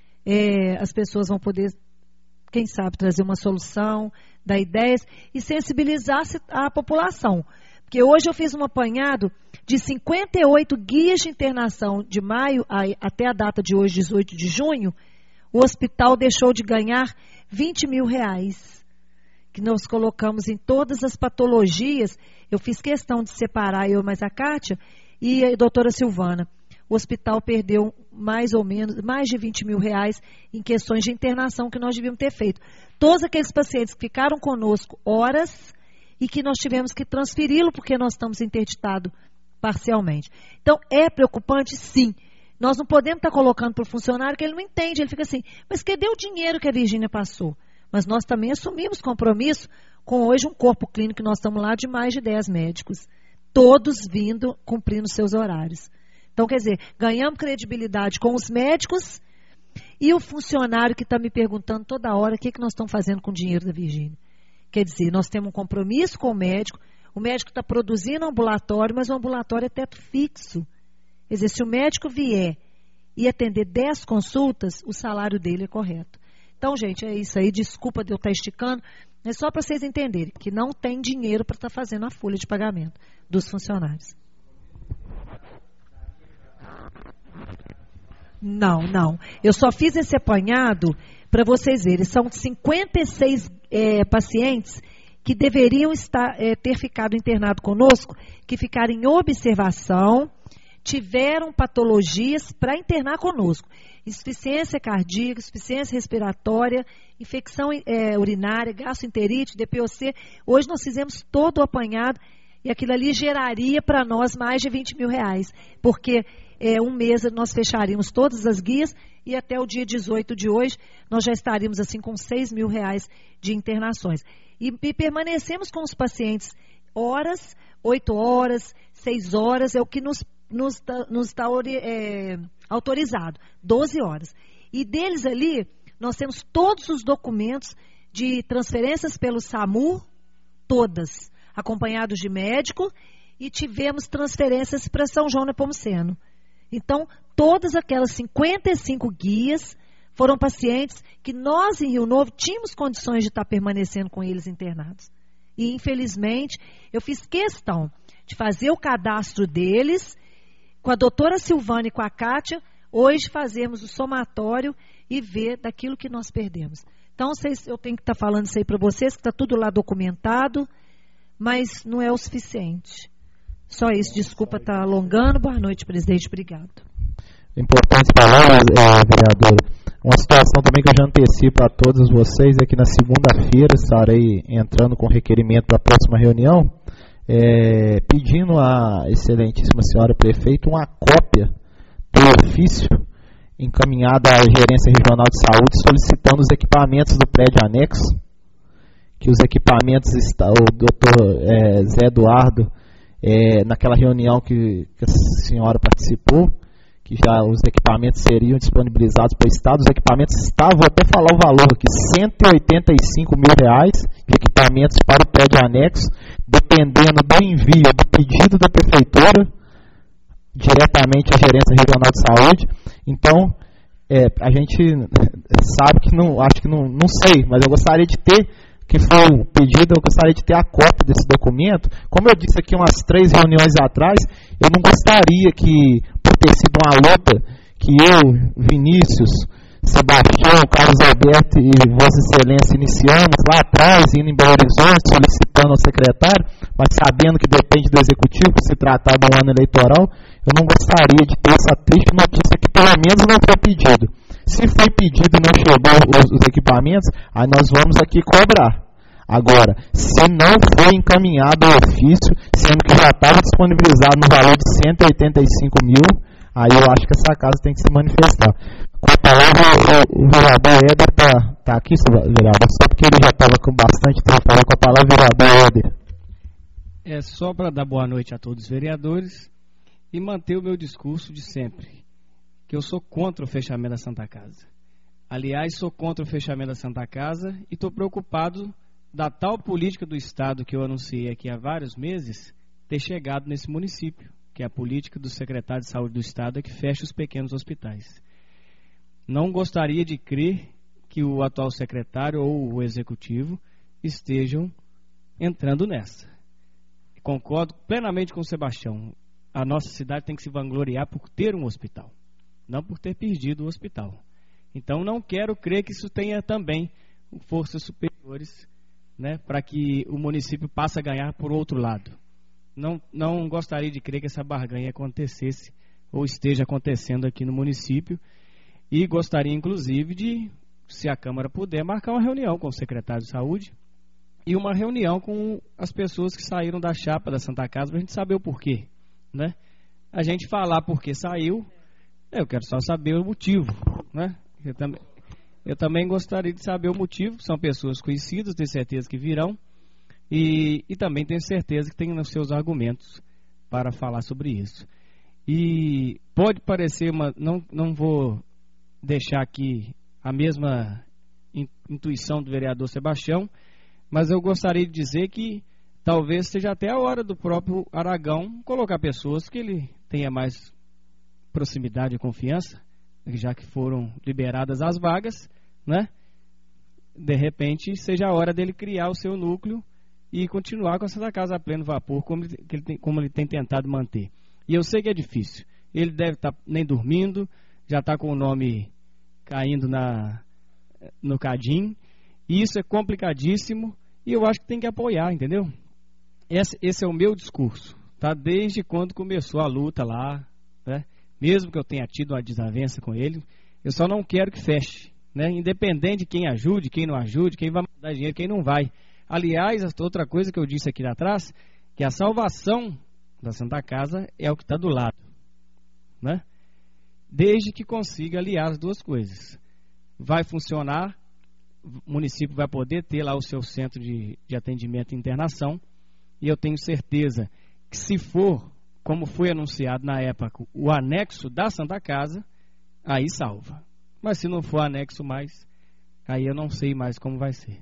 é, as pessoas vão poder... quem sabe, trazer uma solução, dar ideias e sensibilizar a população. Porque hoje eu fiz um apanhado de cinquenta e oito guias de internação de maio a, até a data de hoje, dezoito de junho, o hospital deixou de ganhar vinte mil reais, que nós colocamos em todas as patologias. Eu fiz questão de separar eu mais a Kátia e a doutora Silvana. O hospital perdeu mais ou menos, mais de vinte mil reais em questões de internação que nós devíamos ter feito. Todos aqueles pacientes que ficaram conosco horas e que nós tivemos que transferi-lo porque nós estamos interditados parcialmente. Então, é preocupante, sim. Nós não podemos estar colocando para o funcionário que ele não entende. Ele fica assim, mas cadê o dinheiro que a Virgínia passou? Mas nós também assumimos compromisso com hoje um corpo clínico que nós estamos lá de mais de dez médicos. Todos vindo, cumprindo seus horários. Então, quer dizer, ganhamos credibilidade com os médicos e o funcionário que está me perguntando toda hora o que, que nós estamos fazendo com o dinheiro da Virgínia. Quer dizer, nós temos um compromisso com o médico, o médico está produzindo um ambulatório, mas o ambulatório é teto fixo. Quer dizer, se o médico vier e atender dez consultas, o salário dele é correto. Então, gente, é isso aí, desculpa de eu estar esticando, é só para vocês entenderem que não tem dinheiro para estar fazendo a folha de pagamento dos funcionários. Não, não. Eu só fiz esse apanhado para vocês verem. São cinquenta e seis é, pacientes que deveriam estar, é, ter ficado internados conosco, que ficaram em observação, tiveram patologias para internar conosco. Insuficiência cardíaca, insuficiência respiratória, infecção é, urinária, gastroenterite, D P O C. Hoje nós fizemos todo o apanhado e aquilo ali geraria para nós mais de vinte mil reais, porque é, um mês nós fecharíamos todas as guias e até o dia dezoito de hoje nós já estaríamos assim com seis mil reais de internações. E, e permanecemos com os pacientes horas, oito horas, seis horas, é o que nos nos está nos tá, é, autorizado, doze horas. E deles ali, nós temos todos os documentos de transferências pelo SAMU, todas, acompanhados de médico, e tivemos transferências para São João Nepomuceno. Então, todas aquelas cinquenta e cinco guias foram pacientes que nós, em Rio Novo, tínhamos condições de estar permanecendo com eles internados. E, infelizmente, eu fiz questão de fazer o cadastro deles, com a doutora Silvana e com a Kátia, hoje fazemos o somatório e ver daquilo que nós perdemos. Então, vocês, eu tenho que estar falando isso aí para vocês, que está tudo lá documentado, mas não é o suficiente. Só isso, desculpa estar alongando. Boa noite, presidente, obrigado. Importante falar, é, vereadora, uma situação também que eu já antecipo a todos vocês é que na segunda-feira estarei entrando com requerimento para a próxima reunião, É, pedindo à excelentíssima senhora prefeita uma cópia do ofício encaminhada à Gerência Regional de Saúde solicitando os equipamentos do prédio anexo, que os equipamentos está, o doutor é, Zé Eduardo é, naquela reunião que, que a senhora participou, que já os equipamentos seriam disponibilizados para o Estado. Os equipamentos estavam, vou até falar o valor aqui, cento e oitenta e cinco mil reais de equipamentos para o prédio anexo, dependendo do envio do pedido da Prefeitura, diretamente à Gerência Regional de Saúde. Então, é, a gente sabe que não, acho que não, não sei, mas eu gostaria de ter, que foi o pedido, eu gostaria de ter a cópia desse documento. Como eu disse aqui umas três reuniões atrás, eu não gostaria que, por ter sido uma luta, que eu, Vinícius, Sebastião, Carlos Alberto e Vossa Excelência iniciamos lá atrás, indo em Belo Horizonte, solicitando ao secretário, mas sabendo que depende do Executivo, por se tratar de um ano eleitoral, eu não gostaria de ter essa triste notícia que pelo menos não foi pedido. Se foi pedido e não chegou os, os equipamentos, aí nós vamos aqui cobrar. Agora, se não foi encaminhado ao ofício, sendo que já estava disponibilizado no valor de cento e oitenta e cinco mil, aí eu acho que essa casa tem que se manifestar. Com a palavra, o, o vereador Éder está tá aqui, vereador, só porque ele já estava com bastante tempo. Fala com a palavra, vereador Éder. É só para dar boa noite a todos os vereadores e manter o meu discurso de sempre, que eu sou contra o fechamento da Santa Casa. Aliás, sou contra o fechamento da Santa Casa e estou preocupado da tal política do Estado que eu anunciei aqui há vários meses ter chegado nesse município, que é a política do secretário de Saúde do Estado, é que fecha os pequenos hospitais. Não gostaria de crer que o atual secretário ou o executivo estejam entrando nessa. Concordo plenamente com o Sebastião. A nossa cidade tem que se vangloriar por ter um hospital, não por ter perdido o hospital. Então não quero crer que isso tenha também forças superiores, né, para que o município passe a ganhar por outro lado. Não, não gostaria de crer que essa barganha acontecesse ou esteja acontecendo aqui no município, e gostaria inclusive de, se a Câmara puder, marcar uma reunião com o secretário de Saúde e uma reunião com as pessoas que saíram da chapa da Santa Casa para a gente saber o porquê, né? A gente falar porque saiu, eu quero só saber o motivo, né? Eu também, eu também gostaria de saber o motivo. São pessoas conhecidas, tenho certeza que virão, e, e também tenho certeza que tem os seus argumentos para falar sobre isso. E pode parecer uma, não, não vou deixar aqui a mesma intuição do vereador Sebastião, mas eu gostaria de dizer que talvez seja até a hora do próprio Aragão colocar pessoas que ele tenha mais proximidade e confiança, já que foram liberadas as vagas, né? De repente seja a hora dele criar o seu núcleo e continuar com a Santa Casa a pleno vapor, como ele, que ele tem, como ele tem tentado manter. E eu sei que é difícil. Ele deve estar nem dormindo, já está com o nome caindo na, no cadim, e isso é complicadíssimo, e eu acho que tem que apoiar, entendeu? Esse, esse é o meu discurso, tá? Desde quando começou a luta lá, né? Mesmo que eu tenha tido uma desavença com ele, eu só não quero que feche, né? Independente de quem ajude, quem não ajude, quem vai mandar dinheiro, quem não vai. Aliás, outra coisa que eu disse aqui atrás, que a salvação da Santa Casa é o que está do lado, né? Desde que consiga aliar as duas coisas. Vai funcionar, o município vai poder ter lá o seu centro de, de atendimento e internação, e eu tenho certeza que, se for, como foi anunciado na época, o anexo da Santa Casa, aí salva. Mas se não for anexo mais, aí eu não sei mais como vai ser.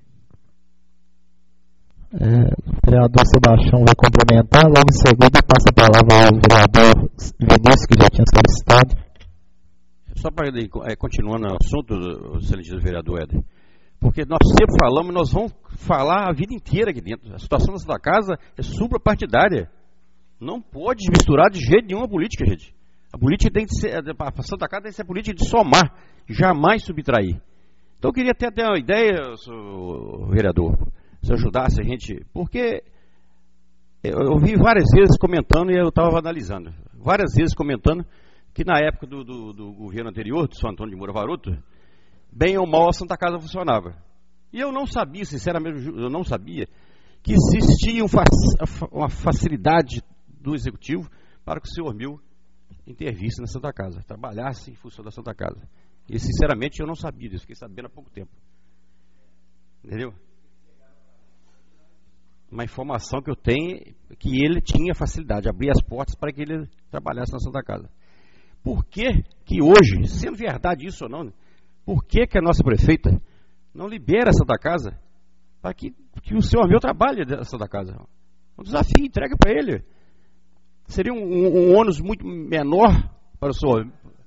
É, o vereador Sebastião vai complementar, logo em seguida passa a palavra ao vereador Vinícius, que já tinha solicitado. Só para é, continuando o assunto, o excelentíssimo vereador Éder, porque nós sempre falamos, nós vamos falar a vida inteira aqui dentro. A situação da Santa Casa é suprapartidária. Não pode misturar de jeito nenhum a política, gente. A política tem que ser, a Santa Casa tem que ser a política de somar, jamais subtrair. Então eu queria ter até uma ideia, senhor vereador, se ajudasse a gente, porque eu, eu vi várias vezes comentando e eu estava analisando, várias vezes comentando que na época do, do, do governo anterior, do São Antônio de Moura Varoto, bem ou mal a Santa Casa funcionava. E eu não sabia, sinceramente, eu não sabia que existia um, uma facilidade do Executivo para que o senhor Mil intervisse na Santa Casa, trabalhasse em função da Santa Casa. E, sinceramente, eu não sabia disso, fiquei sabendo há pouco tempo. Entendeu? uma informação que eu tenho, que ele tinha facilidade de abrir as portas para que ele trabalhasse na Santa Casa. Por que que hoje, sendo verdade isso ou não, por que que a nossa prefeita não libera a Santa Casa para que, que o senhor meu trabalhe na Santa Casa? Um desafio, entrega para ele. Seria um, um, um ônus muito menor para o senhor.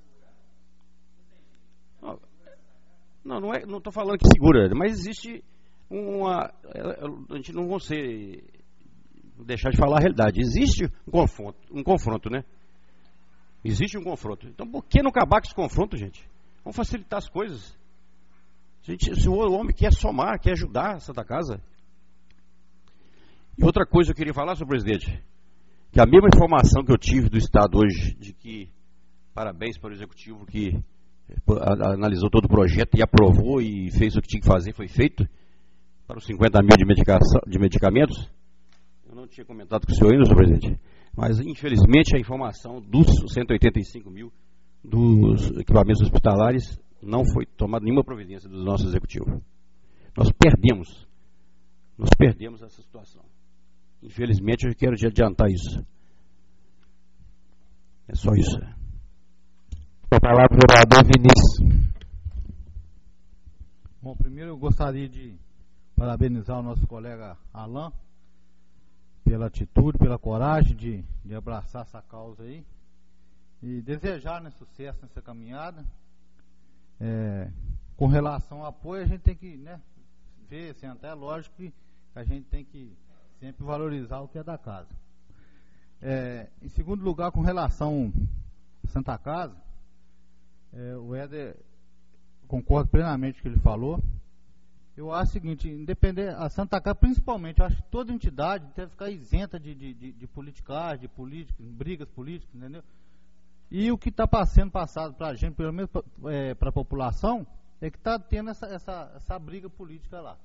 Não, não é, não estou falando que segura, mas existe uma... A gente não vai ser, deixar de falar a realidade. Existe um confronto, um confronto, né? Existe um confronto. Então, por que não acabar com esse confronto, gente? Vamos facilitar as coisas. Gente, se o homem quer somar, quer ajudar a Santa Casa. E outra coisa que eu queria falar, senhor presidente, que a mesma informação que eu tive do Estado hoje, de que, parabéns para o Executivo que analisou todo o projeto e aprovou e fez o que tinha que fazer, foi feito, para os cinquenta mil de, medicação, de medicamentos. Eu não tinha comentado com o senhor ainda, senhor presidente, mas infelizmente a informação dos cento e oitenta e cinco mil dos equipamentos hospitalares não foi tomada nenhuma providência do nosso Executivo. Nós perdemos, nós perdemos essa situação. Infelizmente eu quero te adiantar isso. É só isso. A palavra do vereador Vinícius. Bom, primeiro eu gostaria de parabenizar o nosso colega Alain pela atitude, pela coragem de, de abraçar essa causa aí e desejar, né, sucesso nessa caminhada. É, com relação ao apoio, a gente tem que, né, ver, assim, até lógico que a gente tem que sempre valorizar o que é da casa. É, em segundo lugar, com relação à Santa Casa, é, o Éder, concordo plenamente com o que ele falou. Eu acho o seguinte, independente, a Santa Casa principalmente, eu acho que toda entidade deve ficar isenta de, de, de, de politicagem, de políticas, brigas políticas, entendeu? E o que está sendo passado para a gente, pelo menos para a população, é que está tendo essa, essa, essa briga política lá.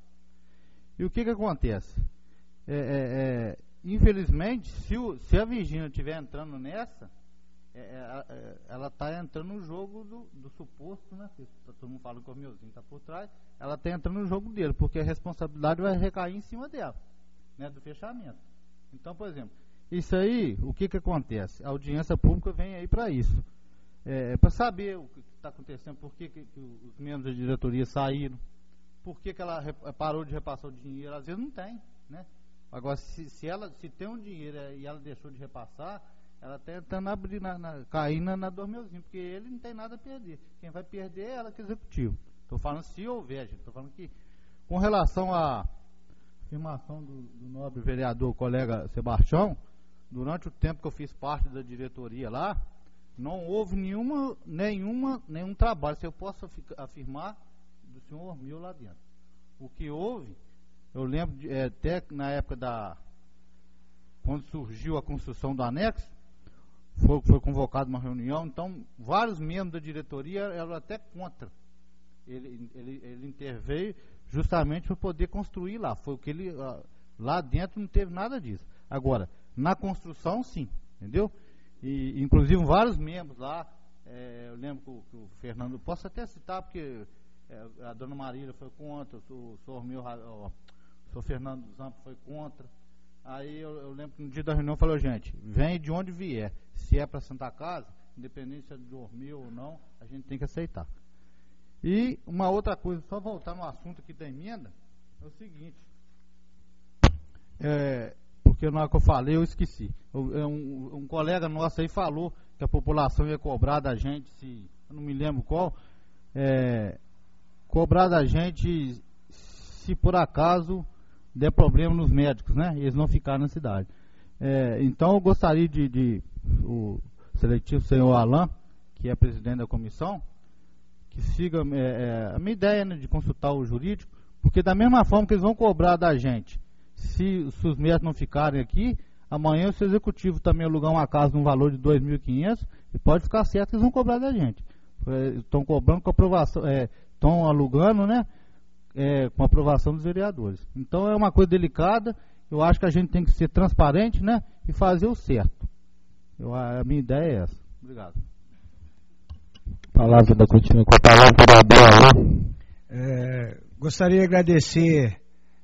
E o que que acontece? É, é, é, infelizmente, se, o, se a Virgínia estiver entrando nessa, é, é, ela está entrando no jogo do, do suposto, né? Tá, todo mundo fala que o Meuzinho está por trás, ela está entrando no jogo dele, porque a responsabilidade vai recair em cima dela, né, do fechamento. Então, por exemplo, isso aí, o que que acontece? A audiência pública vem aí para isso. É, para saber o que está acontecendo, por que, que, que os membros da diretoria saíram, por que, que ela parou de repassar o dinheiro, às vezes não tem, né? Agora, se, se ela se tem um dinheiro e ela deixou de repassar, ela está tentando abrir, na, na, cair na, na dormeuzinho, porque ele não tem nada a perder. Quem vai perder é ela que é executivo. Estou falando se houver, gente. Estou falando que, com relação à afirmação do, do nobre vereador, colega Sebastião, durante o tempo que eu fiz parte da diretoria lá, não houve nenhuma, nenhuma, nenhum trabalho, se eu posso afirmar, do senhor Mil lá dentro. O que houve, eu lembro, de, é, até na época da, quando surgiu a construção do anexo, foi, foi convocada uma reunião, então vários membros da diretoria eram até contra. Ele, ele, ele interveio justamente para poder construir lá. Foi o que ele, lá dentro não teve nada disso. Agora, na construção, sim, entendeu? E, inclusive, vários membros lá, é, eu lembro que o, que o Fernando, posso até citar, porque é, a dona Marília foi contra, o senhor meu, o senhor Fernando Zampo foi contra. Aí eu, eu lembro que no dia da reunião falou, gente, vem de onde vier, se é para Santa Casa, independente se é de dormir ou não, a gente tem que aceitar. E uma outra coisa, só voltar no assunto aqui da emenda, é o seguinte, é... porque na hora que eu falei, eu esqueci. Eu, um, um colega nosso aí falou que a população ia cobrar da gente, se, eu não me lembro qual, é, cobrar da gente se por acaso der problema nos médicos, né? E eles não ficarem na cidade. É, então eu gostaria de, de o seletivo senhor Alain, que é presidente da comissão, que siga é, é, a minha ideia, né, de consultar o jurídico, porque da mesma forma que eles vão cobrar da gente, se, se os médicos não ficarem aqui, amanhã o seu executivo também alugar uma casa num valor de dois mil e quinhentos e pode ficar certo que eles vão cobrar da gente. Estão cobrando com aprovação, estão é, alugando, né, é, com aprovação dos vereadores. Então é uma coisa delicada, eu acho que a gente tem que ser transparente, né, e fazer o certo. Eu, a minha ideia é essa. Obrigado. Palavra da continua com a palavra do vereador. É, gostaria de agradecer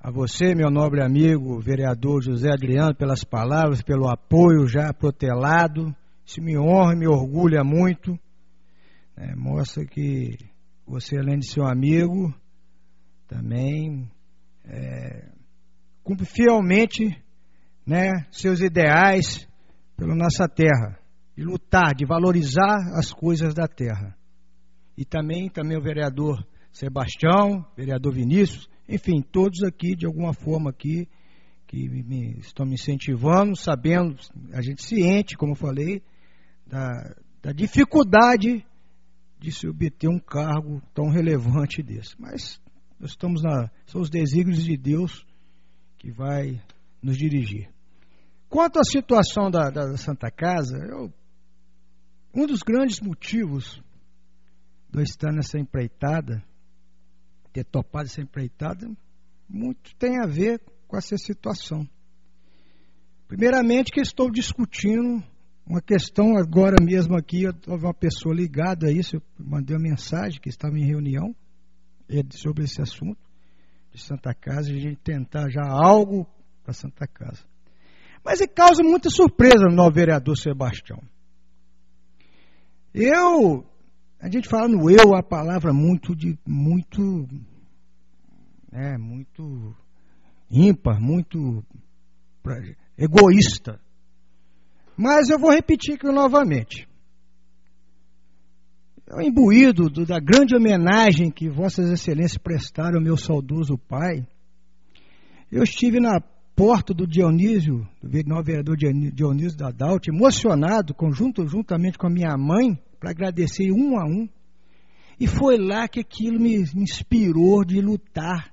a você, meu nobre amigo, vereador José Adriano, pelas palavras, pelo apoio já protelado. Isso me honra e me orgulha muito. É, mostra que você, além de ser um amigo, também é, cumpre fielmente, né, seus ideais pela nossa terra, de lutar, de valorizar as coisas da terra. E também, também o vereador Sebastião, vereador Vinícius, enfim, todos aqui, de alguma forma aqui, que me, estão me incentivando, sabendo, a gente ciente, como eu falei, da, da dificuldade de se obter um cargo tão relevante desse. Mas nós estamos na, são os desígnios de Deus que vai nos dirigir. Quanto à situação da, da Santa Casa, eu, um dos grandes motivos de eu estar nessa empreitada, ter topado essa empreitada, muito tem a ver com essa situação. Primeiramente que estou discutindo uma questão agora mesmo aqui, eu tive uma pessoa ligada a isso, eu mandei uma mensagem que estava em reunião sobre esse assunto de Santa Casa, e a gente tentar já algo para Santa Casa. Mas ele causa muita surpresa no vereador Sebastião. Eu, a gente fala no eu, a palavra muito, de, muito, é, muito ímpar, muito egoísta. Mas eu vou repetir aqui novamente. É imbuído do, da grande homenagem que Vossas Excelências prestaram ao meu saudoso pai. Eu estive na porta do Dionísio, do vereador Dionísio da Adalt, emocionado, conjunto, juntamente com a minha mãe, para agradecer um a um. E foi lá que aquilo me, me inspirou de lutar.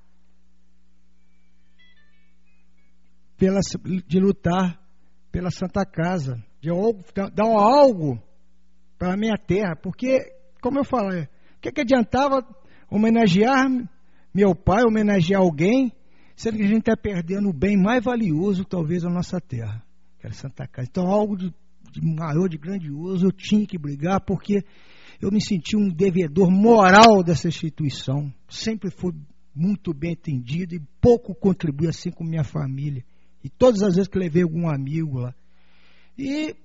Pela, de lutar pela Santa Casa, de algo, dar algo para a minha terra, porque, como eu falei, o que, que adiantava homenagear meu pai, homenagear alguém, sendo que a gente está perdendo o bem mais valioso, talvez, da nossa terra, que era Santa Casa. Então, algo de, de maior, de grandioso, eu tinha que brigar, porque eu me senti um devedor moral dessa instituição, sempre fui muito bem entendido e pouco contribuí, assim como minha família. E todas as vezes que levei algum amigo lá. E,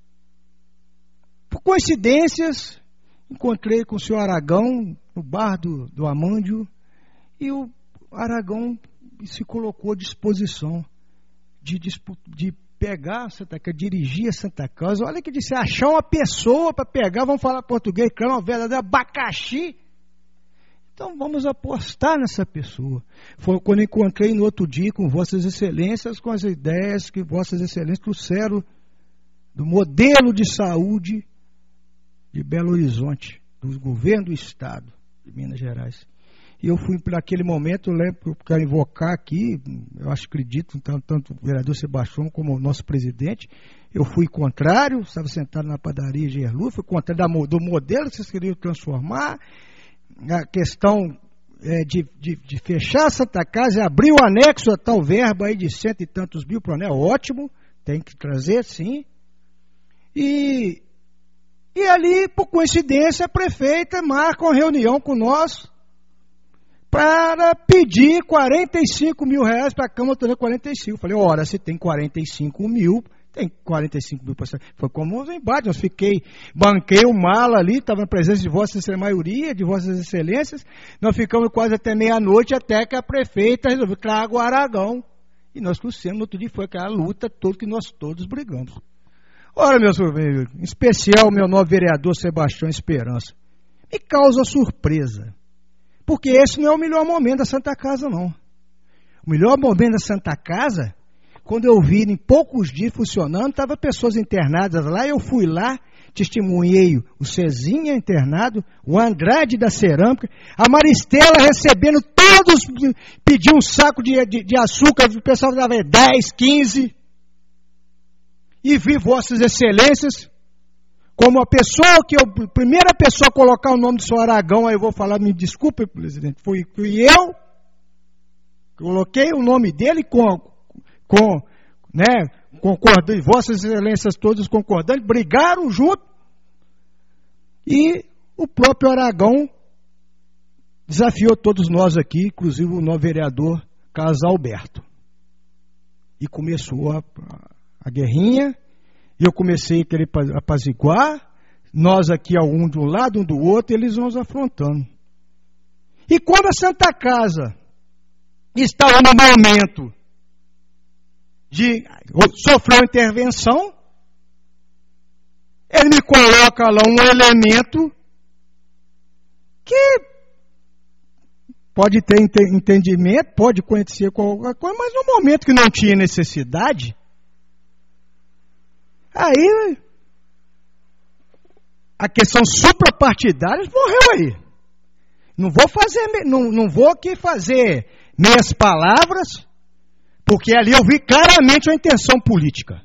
por coincidências, encontrei com o senhor Aragão no bar do, do Amândio. E o Aragão se colocou à disposição de, de, de pegar a Santa Casa, dirigir a Santa Casa. Olha que disse, achar uma pessoa para pegar, vamos falar português, que é uma verdadeira abacaxi. Então vamos apostar nessa pessoa. Foi quando eu encontrei no outro dia com Vossas Excelências, com as ideias que Vossas Excelências trouxeram do modelo de saúde de Belo Horizonte, do governo do Estado de Minas Gerais. E eu fui, por aquele momento, eu lembro que eu quero invocar aqui, eu acho, acredito, tanto, tanto o vereador Sebastião como o nosso presidente, eu fui contrário, estava sentado na padaria Gerlu, fui contrário do modelo que vocês queriam transformar, a questão é, de, de, de fechar a Santa Casa e abrir o anexo a tal verba aí de cento e tantos mil para o anel, ótimo, tem que trazer, sim. E, e ali, por coincidência, a prefeita marca uma reunião com nós para pedir quarenta e cinco mil reais para a Câmara, eu quarenta e cinco. Eu falei, ora, se tem quarenta e cinco mil, tem quarenta e cinco mil. Foi como um embate, eu fiquei, banquei o mala ali, estava na presença de Vossa Excelência, maioria de Vossas Excelências, nós ficamos quase até meia-noite, até que a prefeita resolveu, traga o Aragão. E nós trouxemos, no outro dia foi aquela luta toda que nós todos brigamos. Ora, meus amigos, em especial o meu novo vereador Sebastião Esperança, me causa surpresa. Porque esse não é o melhor momento da Santa Casa, não. O melhor momento da Santa Casa, quando eu vi em poucos dias funcionando, estavam pessoas internadas lá, eu fui lá, testemunhei o Cezinha internado, o Andrade da Cerâmica, a Maristela recebendo todos, pediu um saco de, de, de açúcar, o pessoal dava dez, quinze, e vi Vossas Excelências, como a pessoa que eu, a primeira pessoa a colocar o nome do senhor Aragão, aí eu vou falar, me desculpe, presidente, fui, fui eu, coloquei o nome dele com, com né, concordando, Vossas Excelências todos concordando, brigaram junto, e o próprio Aragão desafiou todos nós aqui, inclusive o novo vereador Carlos Alberto. E começou a, a guerrinha, e eu comecei a querer apaziguar, nós aqui, um de um lado, um do outro, e eles vão nos afrontando. E quando a Santa Casa estava no momento de sofrer uma intervenção, ele me coloca lá um elemento que pode ter entendimento, pode conhecer qualquer coisa, mas no momento que não tinha necessidade, aí a questão suprapartidária morreu aí. Não vou fazer, não, não vou aqui fazer meias palavras, porque ali eu vi claramente uma intenção política.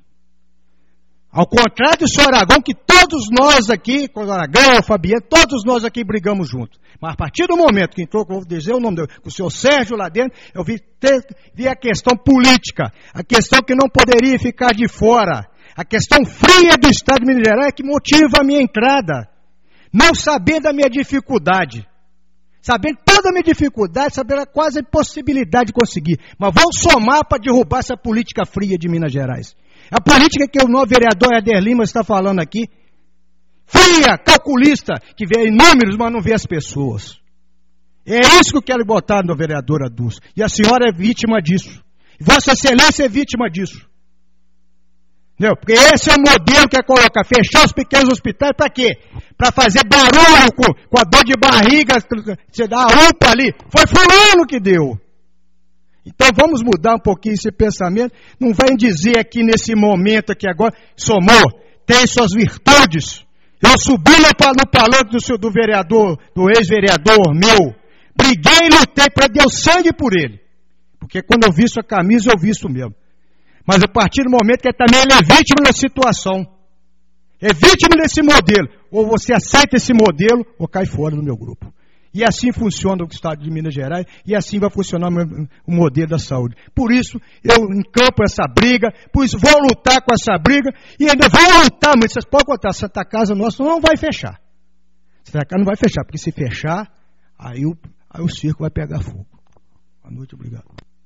Ao contrário do senhor Aragão, que todos nós aqui, o Aragão, o Fabiano, todos nós aqui brigamos juntos. Mas a partir do momento que entrou, que eu vou dizer o nome dele, com o senhor Sérgio lá dentro, eu vi, ter, vi a questão política, a questão que não poderia ficar de fora, a questão fria do Estado de Minas Gerais que motiva a minha entrada. Não sabendo da minha dificuldade, sabendo toda a minha dificuldade, sabendo a quase a impossibilidade de conseguir, mas vamos somar para derrubar essa política fria de Minas Gerais. A política que o novo vereador Éder Lima está falando aqui, fria, calculista, que vê números, mas não vê as pessoas. É isso que eu quero botar no vereador Adus. E a senhora é vítima disso. Vossa Excelência é vítima disso. Entendeu? Porque esse é o modelo que é colocar, fechar os pequenos hospitais, para quê? Para fazer barulho com, com a dor de barriga, você dá a UPA ali. Foi fulano que deu. Então vamos mudar um pouquinho esse pensamento. Não vai dizer aqui nesse momento aqui agora, somou, tem suas virtudes. Eu subi no, no palanque do, seu, do vereador, do ex-vereador meu, briguei e lutei para dar sangue por ele. Porque quando eu vi sua camisa, eu vi isso mesmo. Mas a partir do momento que ele também ele é vítima da situação, é vítima desse modelo, ou você aceita esse modelo, ou cai fora do meu grupo. E assim funciona o Estado de Minas Gerais, e assim vai funcionar o modelo da saúde. Por isso, eu encampo essa briga, por isso vou lutar com essa briga, e ainda vou lutar, mas vocês podem contar, Santa Casa nossa não vai fechar. Santa Casa não vai fechar, porque se fechar, aí o, aí o circo vai pegar fogo. Boa noite, obrigado.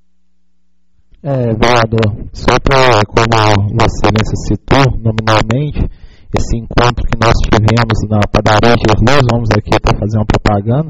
É, vereador, só para, como você necessitou nominalmente, esse encontro que nós tivemos na padaria Gerluz, vamos aqui até fazer uma propaganda,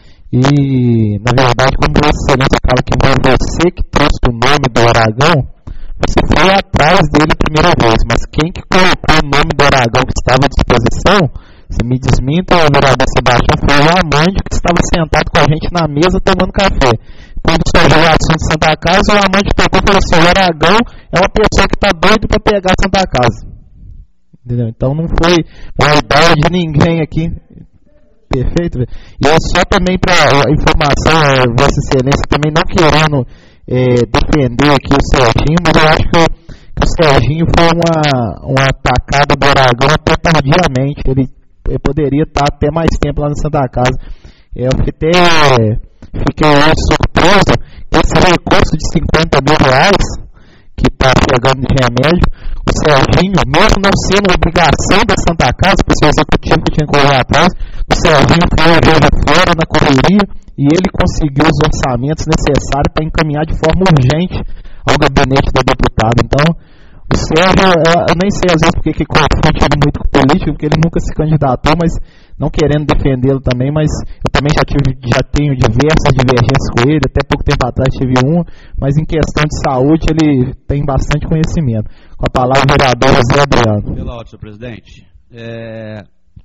e na verdade, como Vossa Excelência acaba que foi você que trouxe o nome do Aragão, você foi atrás dele a primeira vez, mas quem que colocou o nome do Aragão que estava à disposição, se me desminta, o vereador Sebastião, foi o amante que estava sentado com a gente na mesa tomando café. Quando surgiu o assunto de Santa Casa, o amante tocou e falou assim, o Aragão é uma pessoa que está doido para pegar a Santa Casa. Entendeu? Então não foi uma ideia de ninguém aqui. Perfeito. E é só também para informação, Vossa Excelência, também não querendo é, defender aqui o Serginho, mas eu acho que, que o Serginho foi uma, uma atacada do Aragão até tardiamente. Ele, ele poderia estar até mais tempo lá na Santa Casa. Eu fiquei até fiquei surpreso que esse recurso de cinquenta mil reais que está chegando de remédio, o Serginho, mesmo não sendo obrigação da Santa Casa, por ser executivo que tinha que correr atrás, o Serginho foi a jogo fora na correria e ele conseguiu os orçamentos necessários para encaminhar de forma urgente ao gabinete do deputado. Então, o Sérgio, eu nem sei às vezes porque que confunde ele muito com político, porque ele nunca se candidatou, mas não querendo defendê-lo também, mas eu também já, tive, já tenho diversas divergências com ele, até pouco tempo atrás tive uma, mas em questão de saúde ele tem bastante conhecimento. Com a palavra o vereador José Adriano. Pela ordem, senhor presidente. É...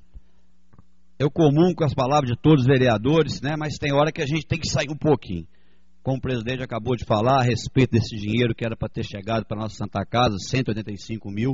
Eu comungo com as palavras de todos os vereadores, né, mas tem hora que a gente tem que sair um pouquinho. Como o presidente acabou de falar a respeito desse dinheiro que era para ter chegado para a nossa Santa Casa, cento e oitenta e cinco mil.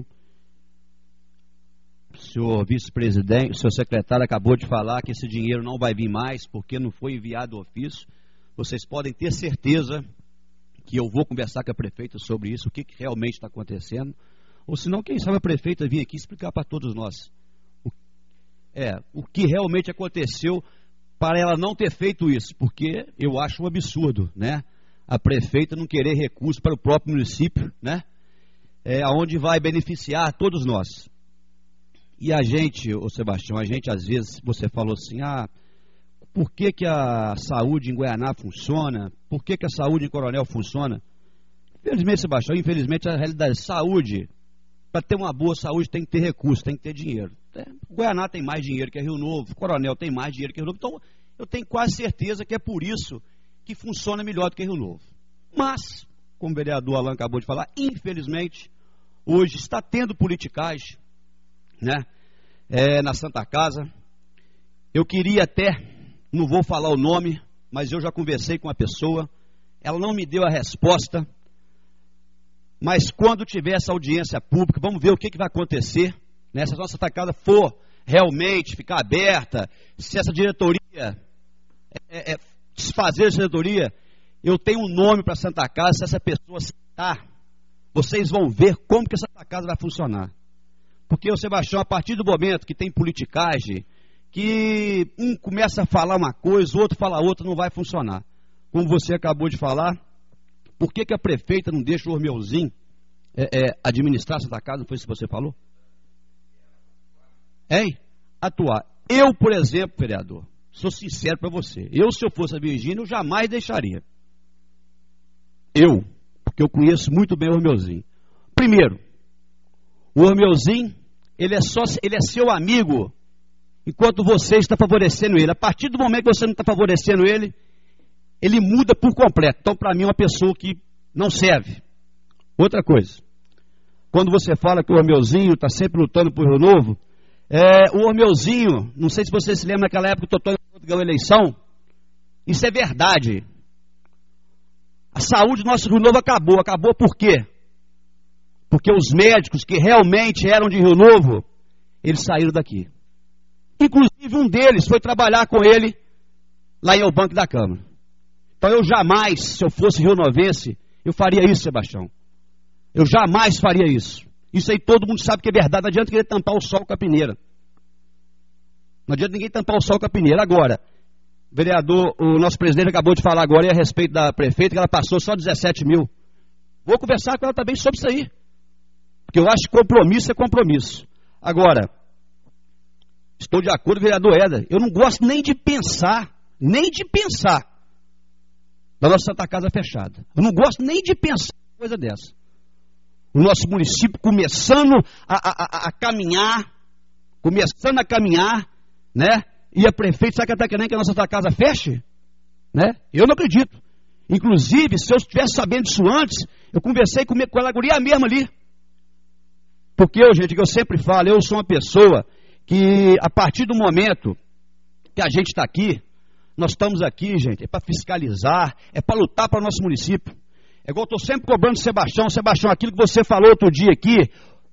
O senhor vice-presidente, o senhor secretário acabou de falar que esse dinheiro não vai vir mais porque não foi enviado o ofício. Vocês podem ter certeza que eu vou conversar com a prefeita sobre isso, o que, que realmente está acontecendo. Ou senão, quem sabe a prefeita vir aqui explicar para todos nós o, é, o que realmente aconteceu para ela não ter feito isso, porque eu acho um absurdo, né? A prefeita não querer recurso para o próprio município, né? É, onde vai beneficiar todos nós. E a gente, ô Sebastião, a gente às vezes, você falou assim, ah, por que, que a saúde em Goianá funciona, por que, que a saúde em Coronel funciona. Infelizmente, Sebastião, infelizmente a realidade é saúde. Para ter uma boa saúde tem que ter recurso, tem que ter dinheiro. Goianá tem mais dinheiro que Rio Novo, Coronel tem mais dinheiro que Rio Novo, então eu tenho quase certeza que é por isso que funciona melhor do que Rio Novo. Mas, como o vereador Alan acabou de falar, infelizmente, hoje está tendo politicagem, né, é, na Santa Casa. Eu queria até, não vou falar o nome, mas eu já conversei com a pessoa, ela não me deu a resposta, mas quando tiver essa audiência pública, vamos ver o que, que vai acontecer, né, se a nossa Santa Casa for realmente ficar aberta, se essa diretoria é, é, desfazer essa diretoria, eu tenho um nome para a Santa Casa, se essa pessoa citar, vocês vão ver como que a Santa Casa vai funcionar. Porque, o Sebastião, a partir do momento que tem politicagem, que um começa a falar uma coisa, o outro fala outra, não vai funcionar. Como você acabou de falar, por que, que a prefeita não deixa o Ormelzinho é, é, administrar a Santa Casa? Não foi isso que você falou? Hein? Atuar. Eu, por exemplo, vereador, sou sincero para você. Eu, se eu fosse a Virgínia, eu jamais deixaria. Eu, porque eu conheço muito bem o Ormelzinho. Primeiro, o Ormelzinho, ele é, só, ele é seu amigo enquanto você está favorecendo ele. A partir do momento que você não está favorecendo ele, ele muda por completo. Então, para mim, é uma pessoa que não serve. Outra coisa, quando você fala que o Ormelzinho está sempre lutando por Rio Novo, é, o Ormelzinho, não sei se você se lembra naquela época que o Totó ganhou a eleição, isso é verdade. A saúde do nosso Rio Novo acabou. Acabou por quê? Porque os médicos que realmente eram de Rio Novo, eles saíram daqui. Inclusive um deles foi trabalhar com ele lá em o Banco da Câmara. Então eu jamais, se eu fosse rionovense, eu faria isso, Sebastião. Eu jamais faria isso. Isso aí todo mundo sabe que é verdade. Não adianta querer tampar o sol com a peneira. Não adianta ninguém tampar o sol com a peneira. Agora, o vereador, o nosso presidente acabou de falar agora a respeito da prefeita, que ela passou só dezessete mil. Vou conversar com ela também sobre isso aí. Porque eu acho que compromisso é compromisso. Agora, estou de acordo com o vereador Éder. Eu não gosto nem de pensar, nem de pensar da nossa Santa Casa fechada. Eu não gosto nem de pensar em coisa dessa. O nosso município começando a, a, a, a caminhar, começando a caminhar, né? E a prefeita, sabe que está querendo que a nossa Santa Casa feche? Né? Eu não acredito. Inclusive, se eu estivesse sabendo disso antes, eu conversei com, com ela, a guria mesmo ali. Porque eu, gente, que eu sempre falo, eu sou uma pessoa que, a partir do momento que a gente está aqui, nós estamos aqui, gente, é para fiscalizar, é para lutar para o nosso município. É igual eu estou sempre cobrando o Sebastião, Sebastião, aquilo que você falou outro dia aqui,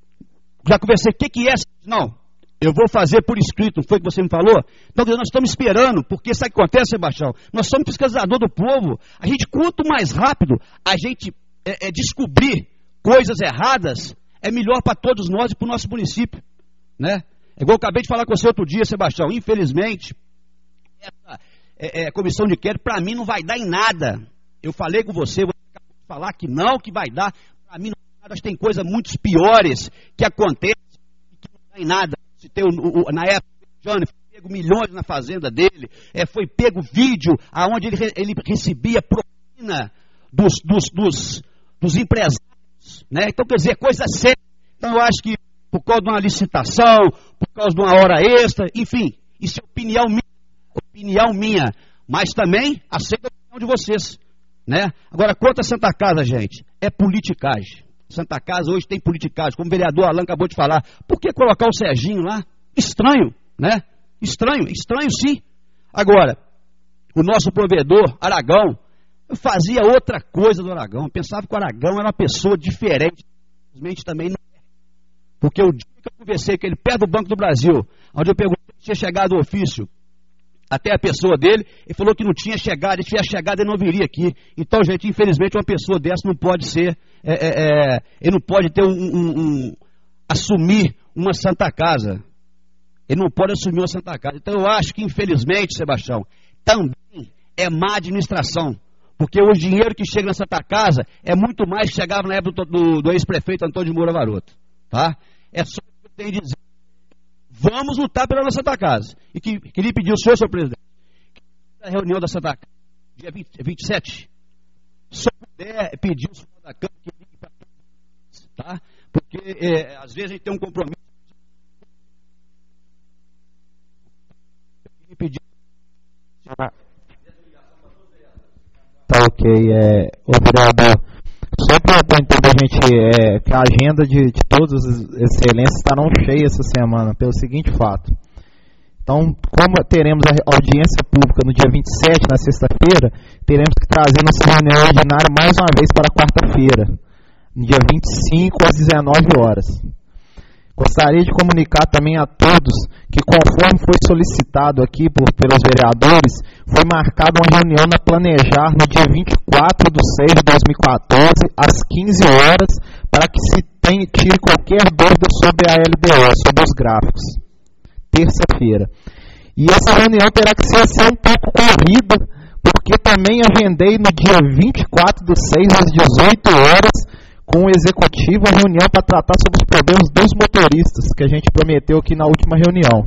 já conversei, o que, que é? Não, eu vou fazer por escrito, não foi o que você me falou? Então nós estamos esperando, porque sabe o que acontece, Sebastião? Nós somos fiscalizador do povo, a gente, quanto mais rápido a gente é, é, descobrir coisas erradas, é melhor para todos nós e para o nosso município, né? É igual eu acabei de falar com você outro dia, Sebastião, infelizmente, essa é, é, comissão de inquérito, para mim não vai dar em nada. Eu falei com você, você acabou de falar que não, que vai dar, para mim não vai dar, acho que tem coisas muito piores que acontecem e que não dá em nada. Se tem o, o, na época, o Jânio foi pego milhões na fazenda dele, é, foi pego vídeo aonde ele, ele recebia propina dos, dos, dos, dos empresários, né? Então, quer dizer, coisa séria. Então, eu acho que por causa de uma licitação, por causa de uma hora extra, enfim, isso é opinião minha, opinião minha, mas também aceito a opinião de vocês, né? Agora, quanto a Santa Casa, gente, é politicagem. Santa Casa hoje tem politicagem, como o vereador Alan acabou de falar. Por que colocar o Serginho lá? Estranho, né? Estranho, estranho sim. Agora, o nosso provedor, Aragão, eu fazia outra coisa do Aragão. Eu pensava que o Aragão era uma pessoa diferente. Simplesmente também não é. Porque o dia que eu conversei com ele, perto do Banco do Brasil, onde eu perguntei se tinha chegado o ofício até a pessoa dele, ele falou que não tinha chegado, se tivesse chegado ele não viria aqui. Então, gente, infelizmente uma pessoa dessa não pode ser, é, é, é, ele não pode ter um, um, um, assumir uma Santa Casa. Ele não pode assumir uma Santa Casa. Então eu acho que, infelizmente, Sebastião, também é má administração. Porque o dinheiro que chega na Santa Casa é muito mais que chegava na época do, do, do ex-prefeito Antônio de Moura Varoto. Tá? É só o que eu tenho a dizer. Vamos lutar pela nossa Santa Casa. E que, queria pedir ao senhor, senhor presidente, que a reunião da Santa Casa, dia vinte, vinte e sete, só puder pedir o senhor da Câmara que ligue para todos, tá? Porque é, às vezes a gente tem um compromisso. Eu pedir. Tá ok, é, ô vereador, só para entender, a gente, é, que a agenda de, de todas as excelências estarão cheia essa semana, pelo seguinte fato. Então, como teremos a audiência pública no dia vinte e sete, na sexta-feira, teremos que trazer nossa reunião ordinária mais uma vez para quarta-feira, no dia vinte e cinco, às dezenove horas. Gostaria de comunicar também a todos que, conforme foi solicitado aqui por, pelos vereadores, foi marcada uma reunião na Planejar no dia vinte e quatro de seis de dois mil e quatorze, às quinze horas, para que se tenha, tire qualquer dúvida sobre a L D O, sobre os gráficos. Terça-feira. E essa reunião terá que ser assim, um pouco corrida, porque também agendei no dia vinte e quatro de seis, às dezoito horas, com o executivo a reunião para tratar sobre os problemas dos motoristas, que a gente prometeu aqui na última reunião.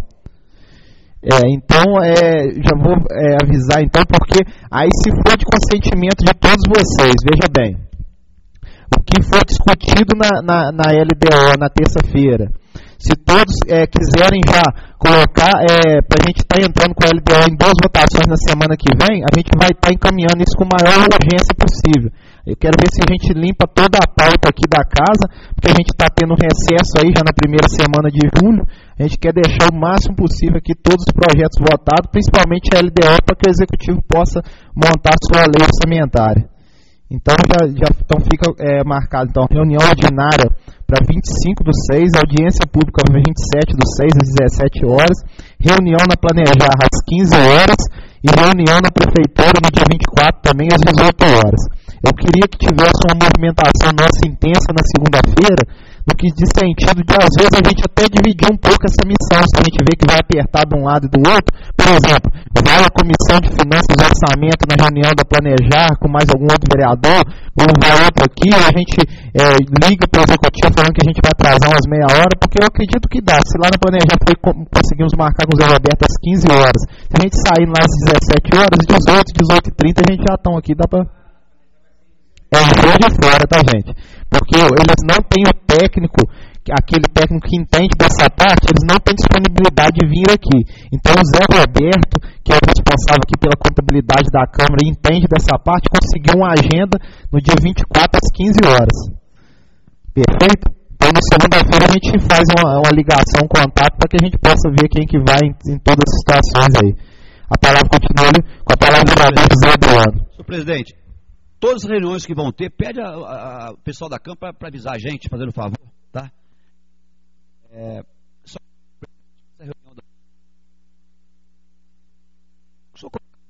É, então, é, já vou é, avisar, então, porque aí se for de consentimento de todos vocês, veja bem, o que for discutido na, na, na L D O na terça-feira, se todos é, quiserem já colocar, é, para a gente estar tá entrando com a L D O em duas votações na semana que vem, a gente vai estar tá encaminhando isso com a maior urgência possível. Eu quero ver se a gente limpa toda a pauta aqui da casa, porque a gente está tendo recesso aí já na primeira semana de julho. A gente quer deixar o máximo possível aqui todos os projetos votados, principalmente a L D O, para que o Executivo possa montar sua lei orçamentária. Então, já, já então fica é, marcado então, reunião ordinária para vinte e cinco do seis, audiência pública para vinte e sete do seis, às dezessete horas, reunião na Planejar às quinze horas e reunião na Prefeitura no dia vinte e quatro também às dezoito horas. Eu queria que tivesse uma movimentação nossa intensa na segunda-feira, no que diz sentido de, às vezes, a gente até dividir um pouco essa missão, se a gente vê que vai apertar de um lado e do outro. Por exemplo, vai a Comissão de Finanças e Orçamento na reunião da Planejar com mais algum outro vereador, ou vai outro aqui, a gente é, liga para o Executivo falando que a gente vai atrasar umas meia hora, porque eu acredito que dá. Se lá na Planejar foi, conseguimos marcar com o Zé Roberto às quinze horas, se a gente sair lá às dezessete horas, dezoito, dezoito e trinta, a gente já estão aqui, dá para... É um jogo de fora, tá, gente? Porque eles não têm o técnico, aquele técnico que entende dessa parte, eles não têm disponibilidade de vir aqui. Então o Zé Roberto, que é o responsável aqui pela contabilidade da Câmara e entende dessa parte, conseguiu uma agenda no dia vinte e quatro às quinze horas. Perfeito? Então na segunda-feira a gente faz uma, uma ligação, um contato, para que a gente possa ver quem que vai em, em todas as situações aí. A palavra continua com a palavra do vereador José Adriano. Senhor presidente, todas as reuniões que vão ter, pede ao pessoal da Câmara para avisar a gente, fazendo um favor, tá? É, só essa reunião da... Só...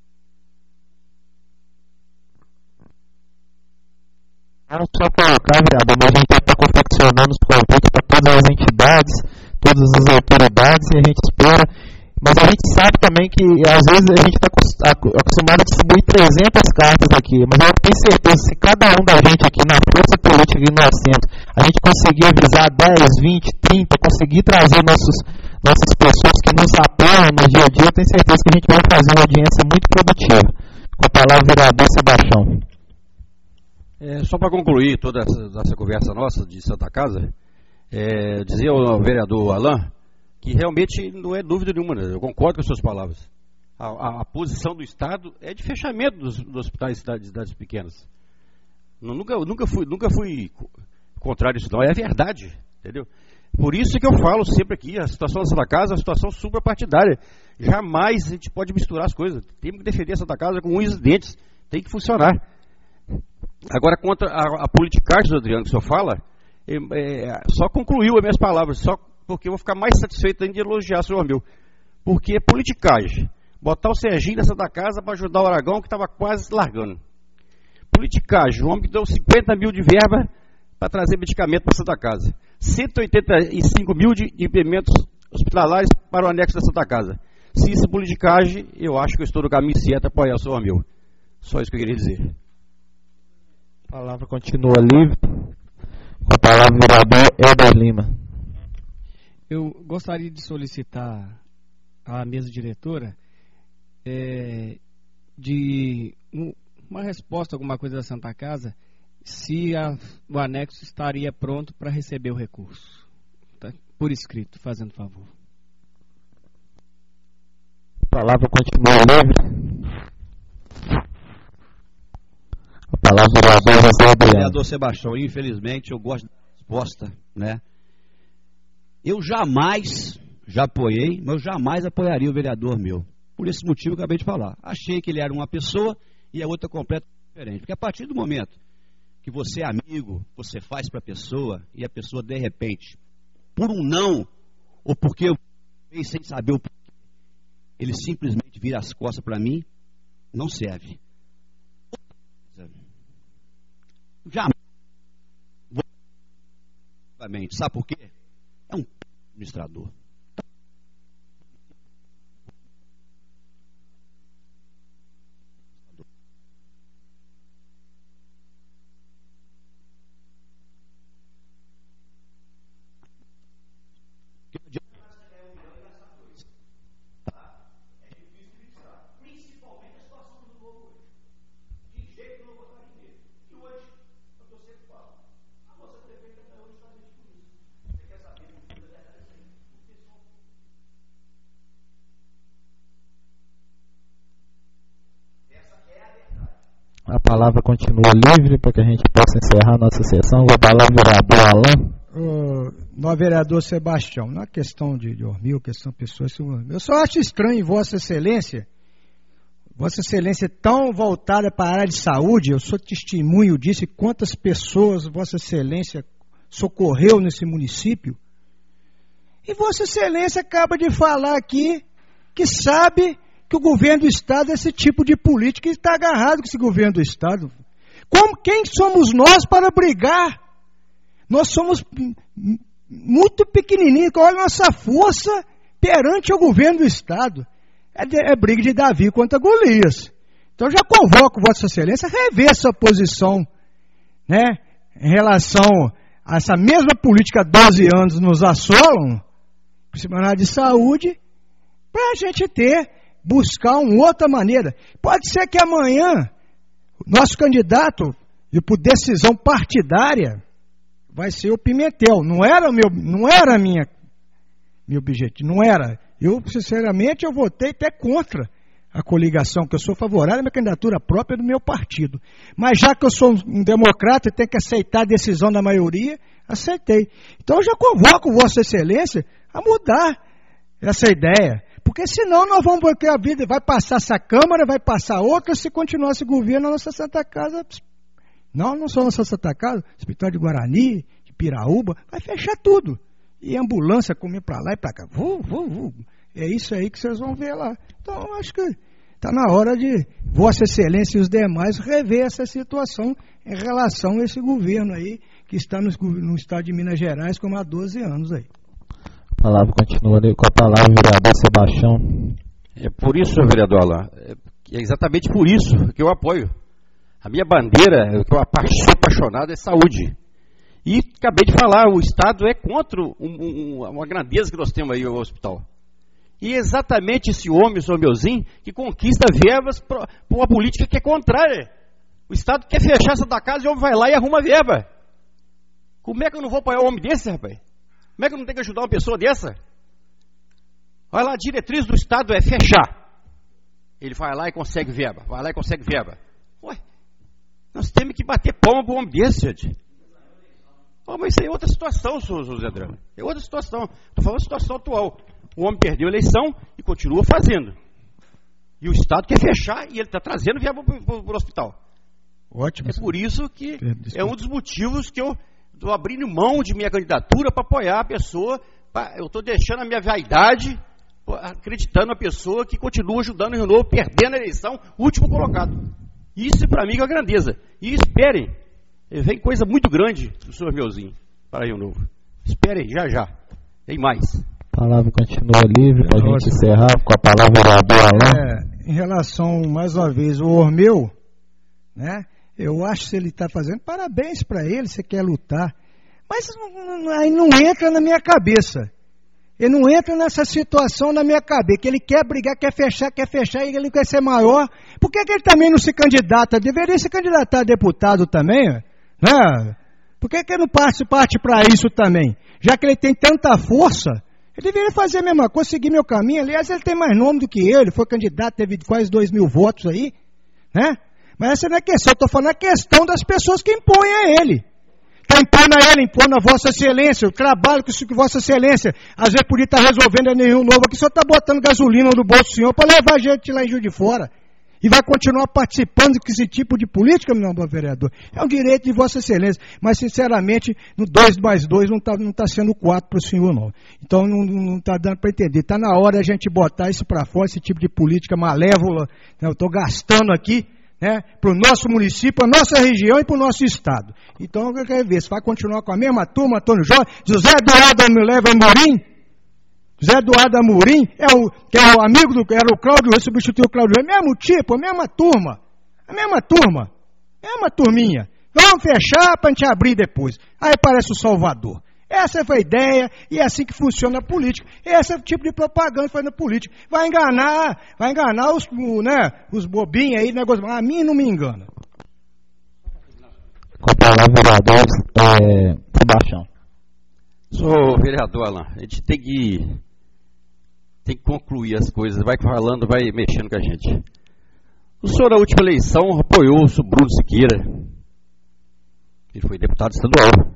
Não só colocar, vereador, mas a gente está confeccionando os convites para todas as entidades, todas as autoridades, e a gente espera. Mas a gente sabe também que, às vezes, a gente está acostumado a distribuir trezentas cartas aqui, mas eu tenho certeza que se cada um da gente aqui, na força política e no assento, a gente conseguir avisar dez, vinte, trinta, conseguir trazer nossos, nossas pessoas que nos apoiam no dia a dia, eu tenho certeza que a gente vai fazer uma audiência muito produtiva. Com a palavra, vereador Sebastião. É, só para concluir toda essa, essa conversa nossa de Santa Casa, é, dizer ao vereador Alain que realmente não é dúvida nenhuma, né? Eu concordo com as suas palavras. A, a, a posição do Estado é de fechamento dos, dos hospitais de cidades, cidades pequenas. Eu nunca, nunca, fui, nunca fui contrário a isso, não. É verdade, entendeu? Por isso que eu falo sempre aqui, a situação da Santa Casa é uma situação suprapartidária. Jamais a gente pode misturar as coisas. Temos que defender a Santa Casa com unhas e dentes. Tem que funcionar. Agora, contra a, a politicagem, Adriano, que o senhor fala, é, é, só concluiu as minhas palavras, só porque eu vou ficar mais satisfeito ainda de elogiar o senhor meu. Porque é politicagem. Botar o Serginho nessa da casa para ajudar o Aragão, que estava quase largando. Politicagem. O homem que deu cinquenta mil de verba para trazer medicamento para Santa Casa. cento e oitenta e cinco mil de implementos hospitalares para o anexo da Santa Casa. Se isso é politicagem, eu acho que eu estou no caminho certo para apoiar o senhor meu. Só isso que eu queria dizer. A palavra continua livre. Com a palavra, vereador Helder Lima. Eu gostaria de solicitar à mesa diretora é, de um, uma resposta, alguma coisa da Santa Casa, se a, o anexo estaria pronto para receber o recurso. Tá? Por escrito, fazendo favor. A palavra continua livre. A palavra do vereador José Adriano. Vereador Sebastião, infelizmente eu gosto da resposta, né? Eu jamais, já apoiei, mas eu jamais apoiaria o vereador meu. Por esse motivo que eu acabei de falar. Achei que ele era uma pessoa e a outra completamente diferente. Porque a partir do momento que você é amigo, você faz para a pessoa e a pessoa de repente, por um não, ou porque eu fez sem saber o porquê, ele simplesmente vira as costas para mim, não serve. Jamais. Sabe por quê? É um administrador. A palavra continua livre para que a gente possa encerrar a nossa sessão. Vou falar ao vereador Alain. Uh, no vereador Sebastião, na questão de dormir, questão de pessoas, eu só acho estranho em Vossa Excelência, Vossa Excelência tão voltada para a área de saúde, eu sou testemunho disso, e quantas pessoas Vossa Excelência socorreu nesse município, e Vossa Excelência acaba de falar aqui que sabe que o governo do Estado é esse tipo de política e está agarrado com esse governo do Estado. Como, quem somos nós para brigar? Nós somos muito pequenininhos, olha a nossa força perante o governo do Estado. É, de, é briga de Davi contra Golias. Então já convoco Vossa Excelência a rever essa posição, né, em relação a essa mesma política há doze anos nos assolam, principalmente na área de saúde, para a gente ter, buscar uma outra maneira. Pode ser que amanhã, nosso candidato, e por decisão partidária, vai ser o Pimentel. Não era o meu, não era a minha, meu objetivo, não era. Eu, sinceramente, eu votei até contra a coligação, que eu sou favorável à minha candidatura própria do meu partido. Mas já que eu sou um democrata e tenho que aceitar a decisão da maioria, aceitei. Então eu já convoco Vossa Excelência a mudar essa ideia. Porque senão nós vamos ver que a vida vai passar essa Câmara, vai passar outra, se continuar esse governo, a nossa Santa Casa, não, não só a nossa Santa Casa, Hospital de Guarani, de Piraúba, vai fechar tudo. E ambulância comer para lá e para cá. Vum, vum, vum. É isso aí que vocês vão ver lá. Então, acho que está na hora de Vossa Excelência e os demais rever essa situação em relação a esse governo aí, que está no, no estado de Minas Gerais como há doze anos aí. A palavra continua ali com a palavra, vereador Sebastião. É por isso, vereador Alain, é exatamente por isso que eu apoio. A minha bandeira, que eu sou apaixonado, é saúde. E acabei de falar, o Estado é contra um, um, uma grandeza que nós temos aí no hospital. E exatamente esse homem, o senhor Meuzinho, que conquista verbas por uma política que é contrária. O Estado quer fechar essa da casa e o homem vai lá e arruma verba. Como é que eu não vou apoiar um homem desse, rapaz? Como é que eu não tenho que ajudar uma pessoa dessa? Olha lá, a diretriz do Estado é fechar. Ele vai lá e consegue verba, vai lá e consegue verba. Ué, nós temos que bater palma para um homem desse, gente. Oh, mas isso aí é outra situação, senhor José Adriano. É outra situação. Estou falando da situação atual. O homem perdeu a eleição e continua fazendo. E o Estado quer fechar e ele está trazendo verba para o hospital. Ótimo. É por isso que é um dos motivos que eu estou abrindo mão de minha candidatura para apoiar a pessoa. Pra, eu estou deixando a minha vaidade, acreditando na pessoa que continua ajudando o Rio Novo, perdendo a eleição, último colocado. Isso para mim é uma grandeza. E esperem. Vem coisa muito grande do senhor Meuzinho para Rio Novo. Esperem, já já. Tem mais. A palavra continua livre para a gente encerrar com a palavra do vereador Alain. É, em relação, mais uma vez, o Ormeu, né? Eu acho que ele está fazendo, parabéns para ele, você quer lutar. Mas aí não entra na minha cabeça. Ele não entra nessa situação na minha cabeça, que ele quer brigar, quer fechar, quer fechar, e ele quer ser maior. Por que, que ele também não se candidata? Deveria se candidatar a deputado também, né? Por que, que ele não parte, parte para isso também? Já que ele tem tanta força, ele deveria fazer a mesma coisa, seguir meu caminho. Aliás, ele tem mais nome do que eu, ele foi candidato, teve quase dois mil votos aí, né? Mas essa não é questão, eu estou falando a questão das pessoas que impõem a ele. Está impondo a ele, impondo a Vossa Excelência, o trabalho que, que Vossa Excelência, às vezes podia estar resolvendo é nenhum novo aqui, só está botando gasolina no bolso do senhor para levar a gente lá em Juiz de Fora. E vai continuar participando desse tipo de política, meu bom vereador. É um direito de Vossa Excelência, mas sinceramente, no dois mais dois não está não tá sendo quatro para o senhor, não. Então não está dando para entender. Está na hora a gente botar isso para fora, esse tipo de política malévola. Né? Eu estou gastando aqui, né, para o nosso município, para a nossa região e para o nosso estado. Então eu quero ver se vai continuar com a mesma turma, Antônio Jorge, José Eduardo Amulev Amorim, José Eduardo Amorim, é o, que é o amigo do, era o Cláudio, eu substituí o Cláudio, é o mesmo tipo, a mesma turma, a mesma turma, a mesma turminha. Vamos fechar para a gente abrir depois. Aí parece o Salvador. Essa foi a ideia, e é assim que funciona a política. Esse é o tipo de propaganda que faz na política. Vai enganar, vai enganar os, né, os bobinhos aí, negócio. A mim não me engana. Com a palavra, vereador, é, Sebastião. Sou vereador, Alain. A gente tem que, tem que concluir as coisas. Vai falando, vai mexendo com a gente. O senhor, na última eleição, apoiou o Bruno Siqueira. Ele foi deputado estadual.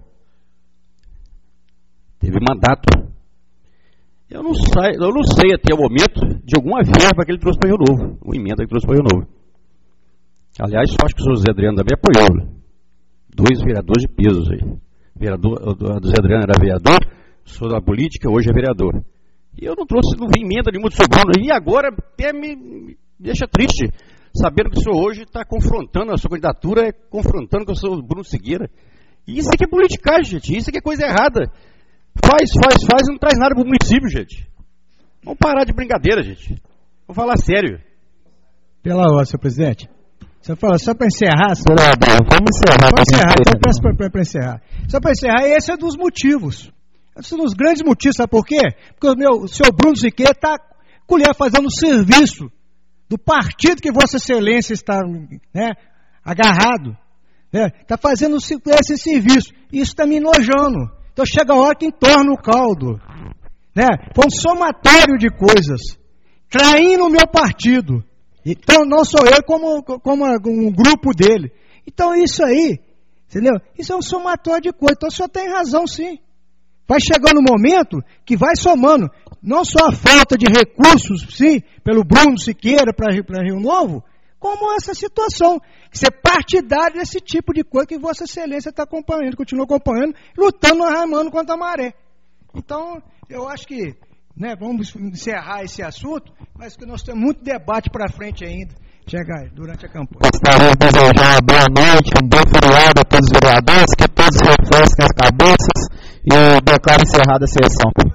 Teve mandato. Eu não, sei, eu não sei até o momento de alguma verba que ele trouxe para Rio Novo. Uma emenda que ele trouxe para Rio Novo. Aliás, só acho que o senhor José Adriano também apoiou. Dois vereadores de peso aí. Vereador, o José Adriano era vereador, sou da política, hoje é vereador. E eu não trouxe, não vi emenda nenhuma do senhor Bruno. E agora até me, me deixa triste, sabendo que o senhor hoje está confrontando, a sua candidatura é confrontando com o senhor Bruno Siqueira. E isso aqui é politicagem, gente. Isso aqui é coisa errada. Faz, faz, faz e não traz nada para o município, gente. Vamos parar de brincadeira, gente. Vamos falar sério. Pela hora, senhor presidente. Você fala, só para encerrar... Só... Vamos encerrar. Vamos encerrar, então eu peço para encerrar. Só para encerrar, esse é um dos motivos. Esse é um dos grandes motivos, sabe por quê? Porque o, meu, o senhor Bruno Siqueira está colher fazendo o serviço do partido que Vossa Excelência está, né, agarrado. Está, né, fazendo esse serviço. Isso está me enojando. Então chega a hora que entorna o caldo. Né? Foi um somatório de coisas. Traindo o meu partido. Então não sou eu como, como um grupo dele. Então isso aí, entendeu? Isso é um somatório de coisas. Então o senhor tem razão, sim. Vai chegando um momento que vai somando. Não só a falta de recursos, sim, pelo Bruno Siqueira para Rio Novo, como essa situação. Ser partidário desse tipo de coisa que Vossa Excelência está acompanhando, continua acompanhando, lutando, arramando contra a maré. Então, eu acho que, né, vamos encerrar esse assunto, mas que nós temos muito debate para frente ainda, chega durante a campanha. Gostaria de desejar uma boa noite, um bom feriado a todos os vereadores, que todos refresquem as cabeças e declaro encerrada a sessão.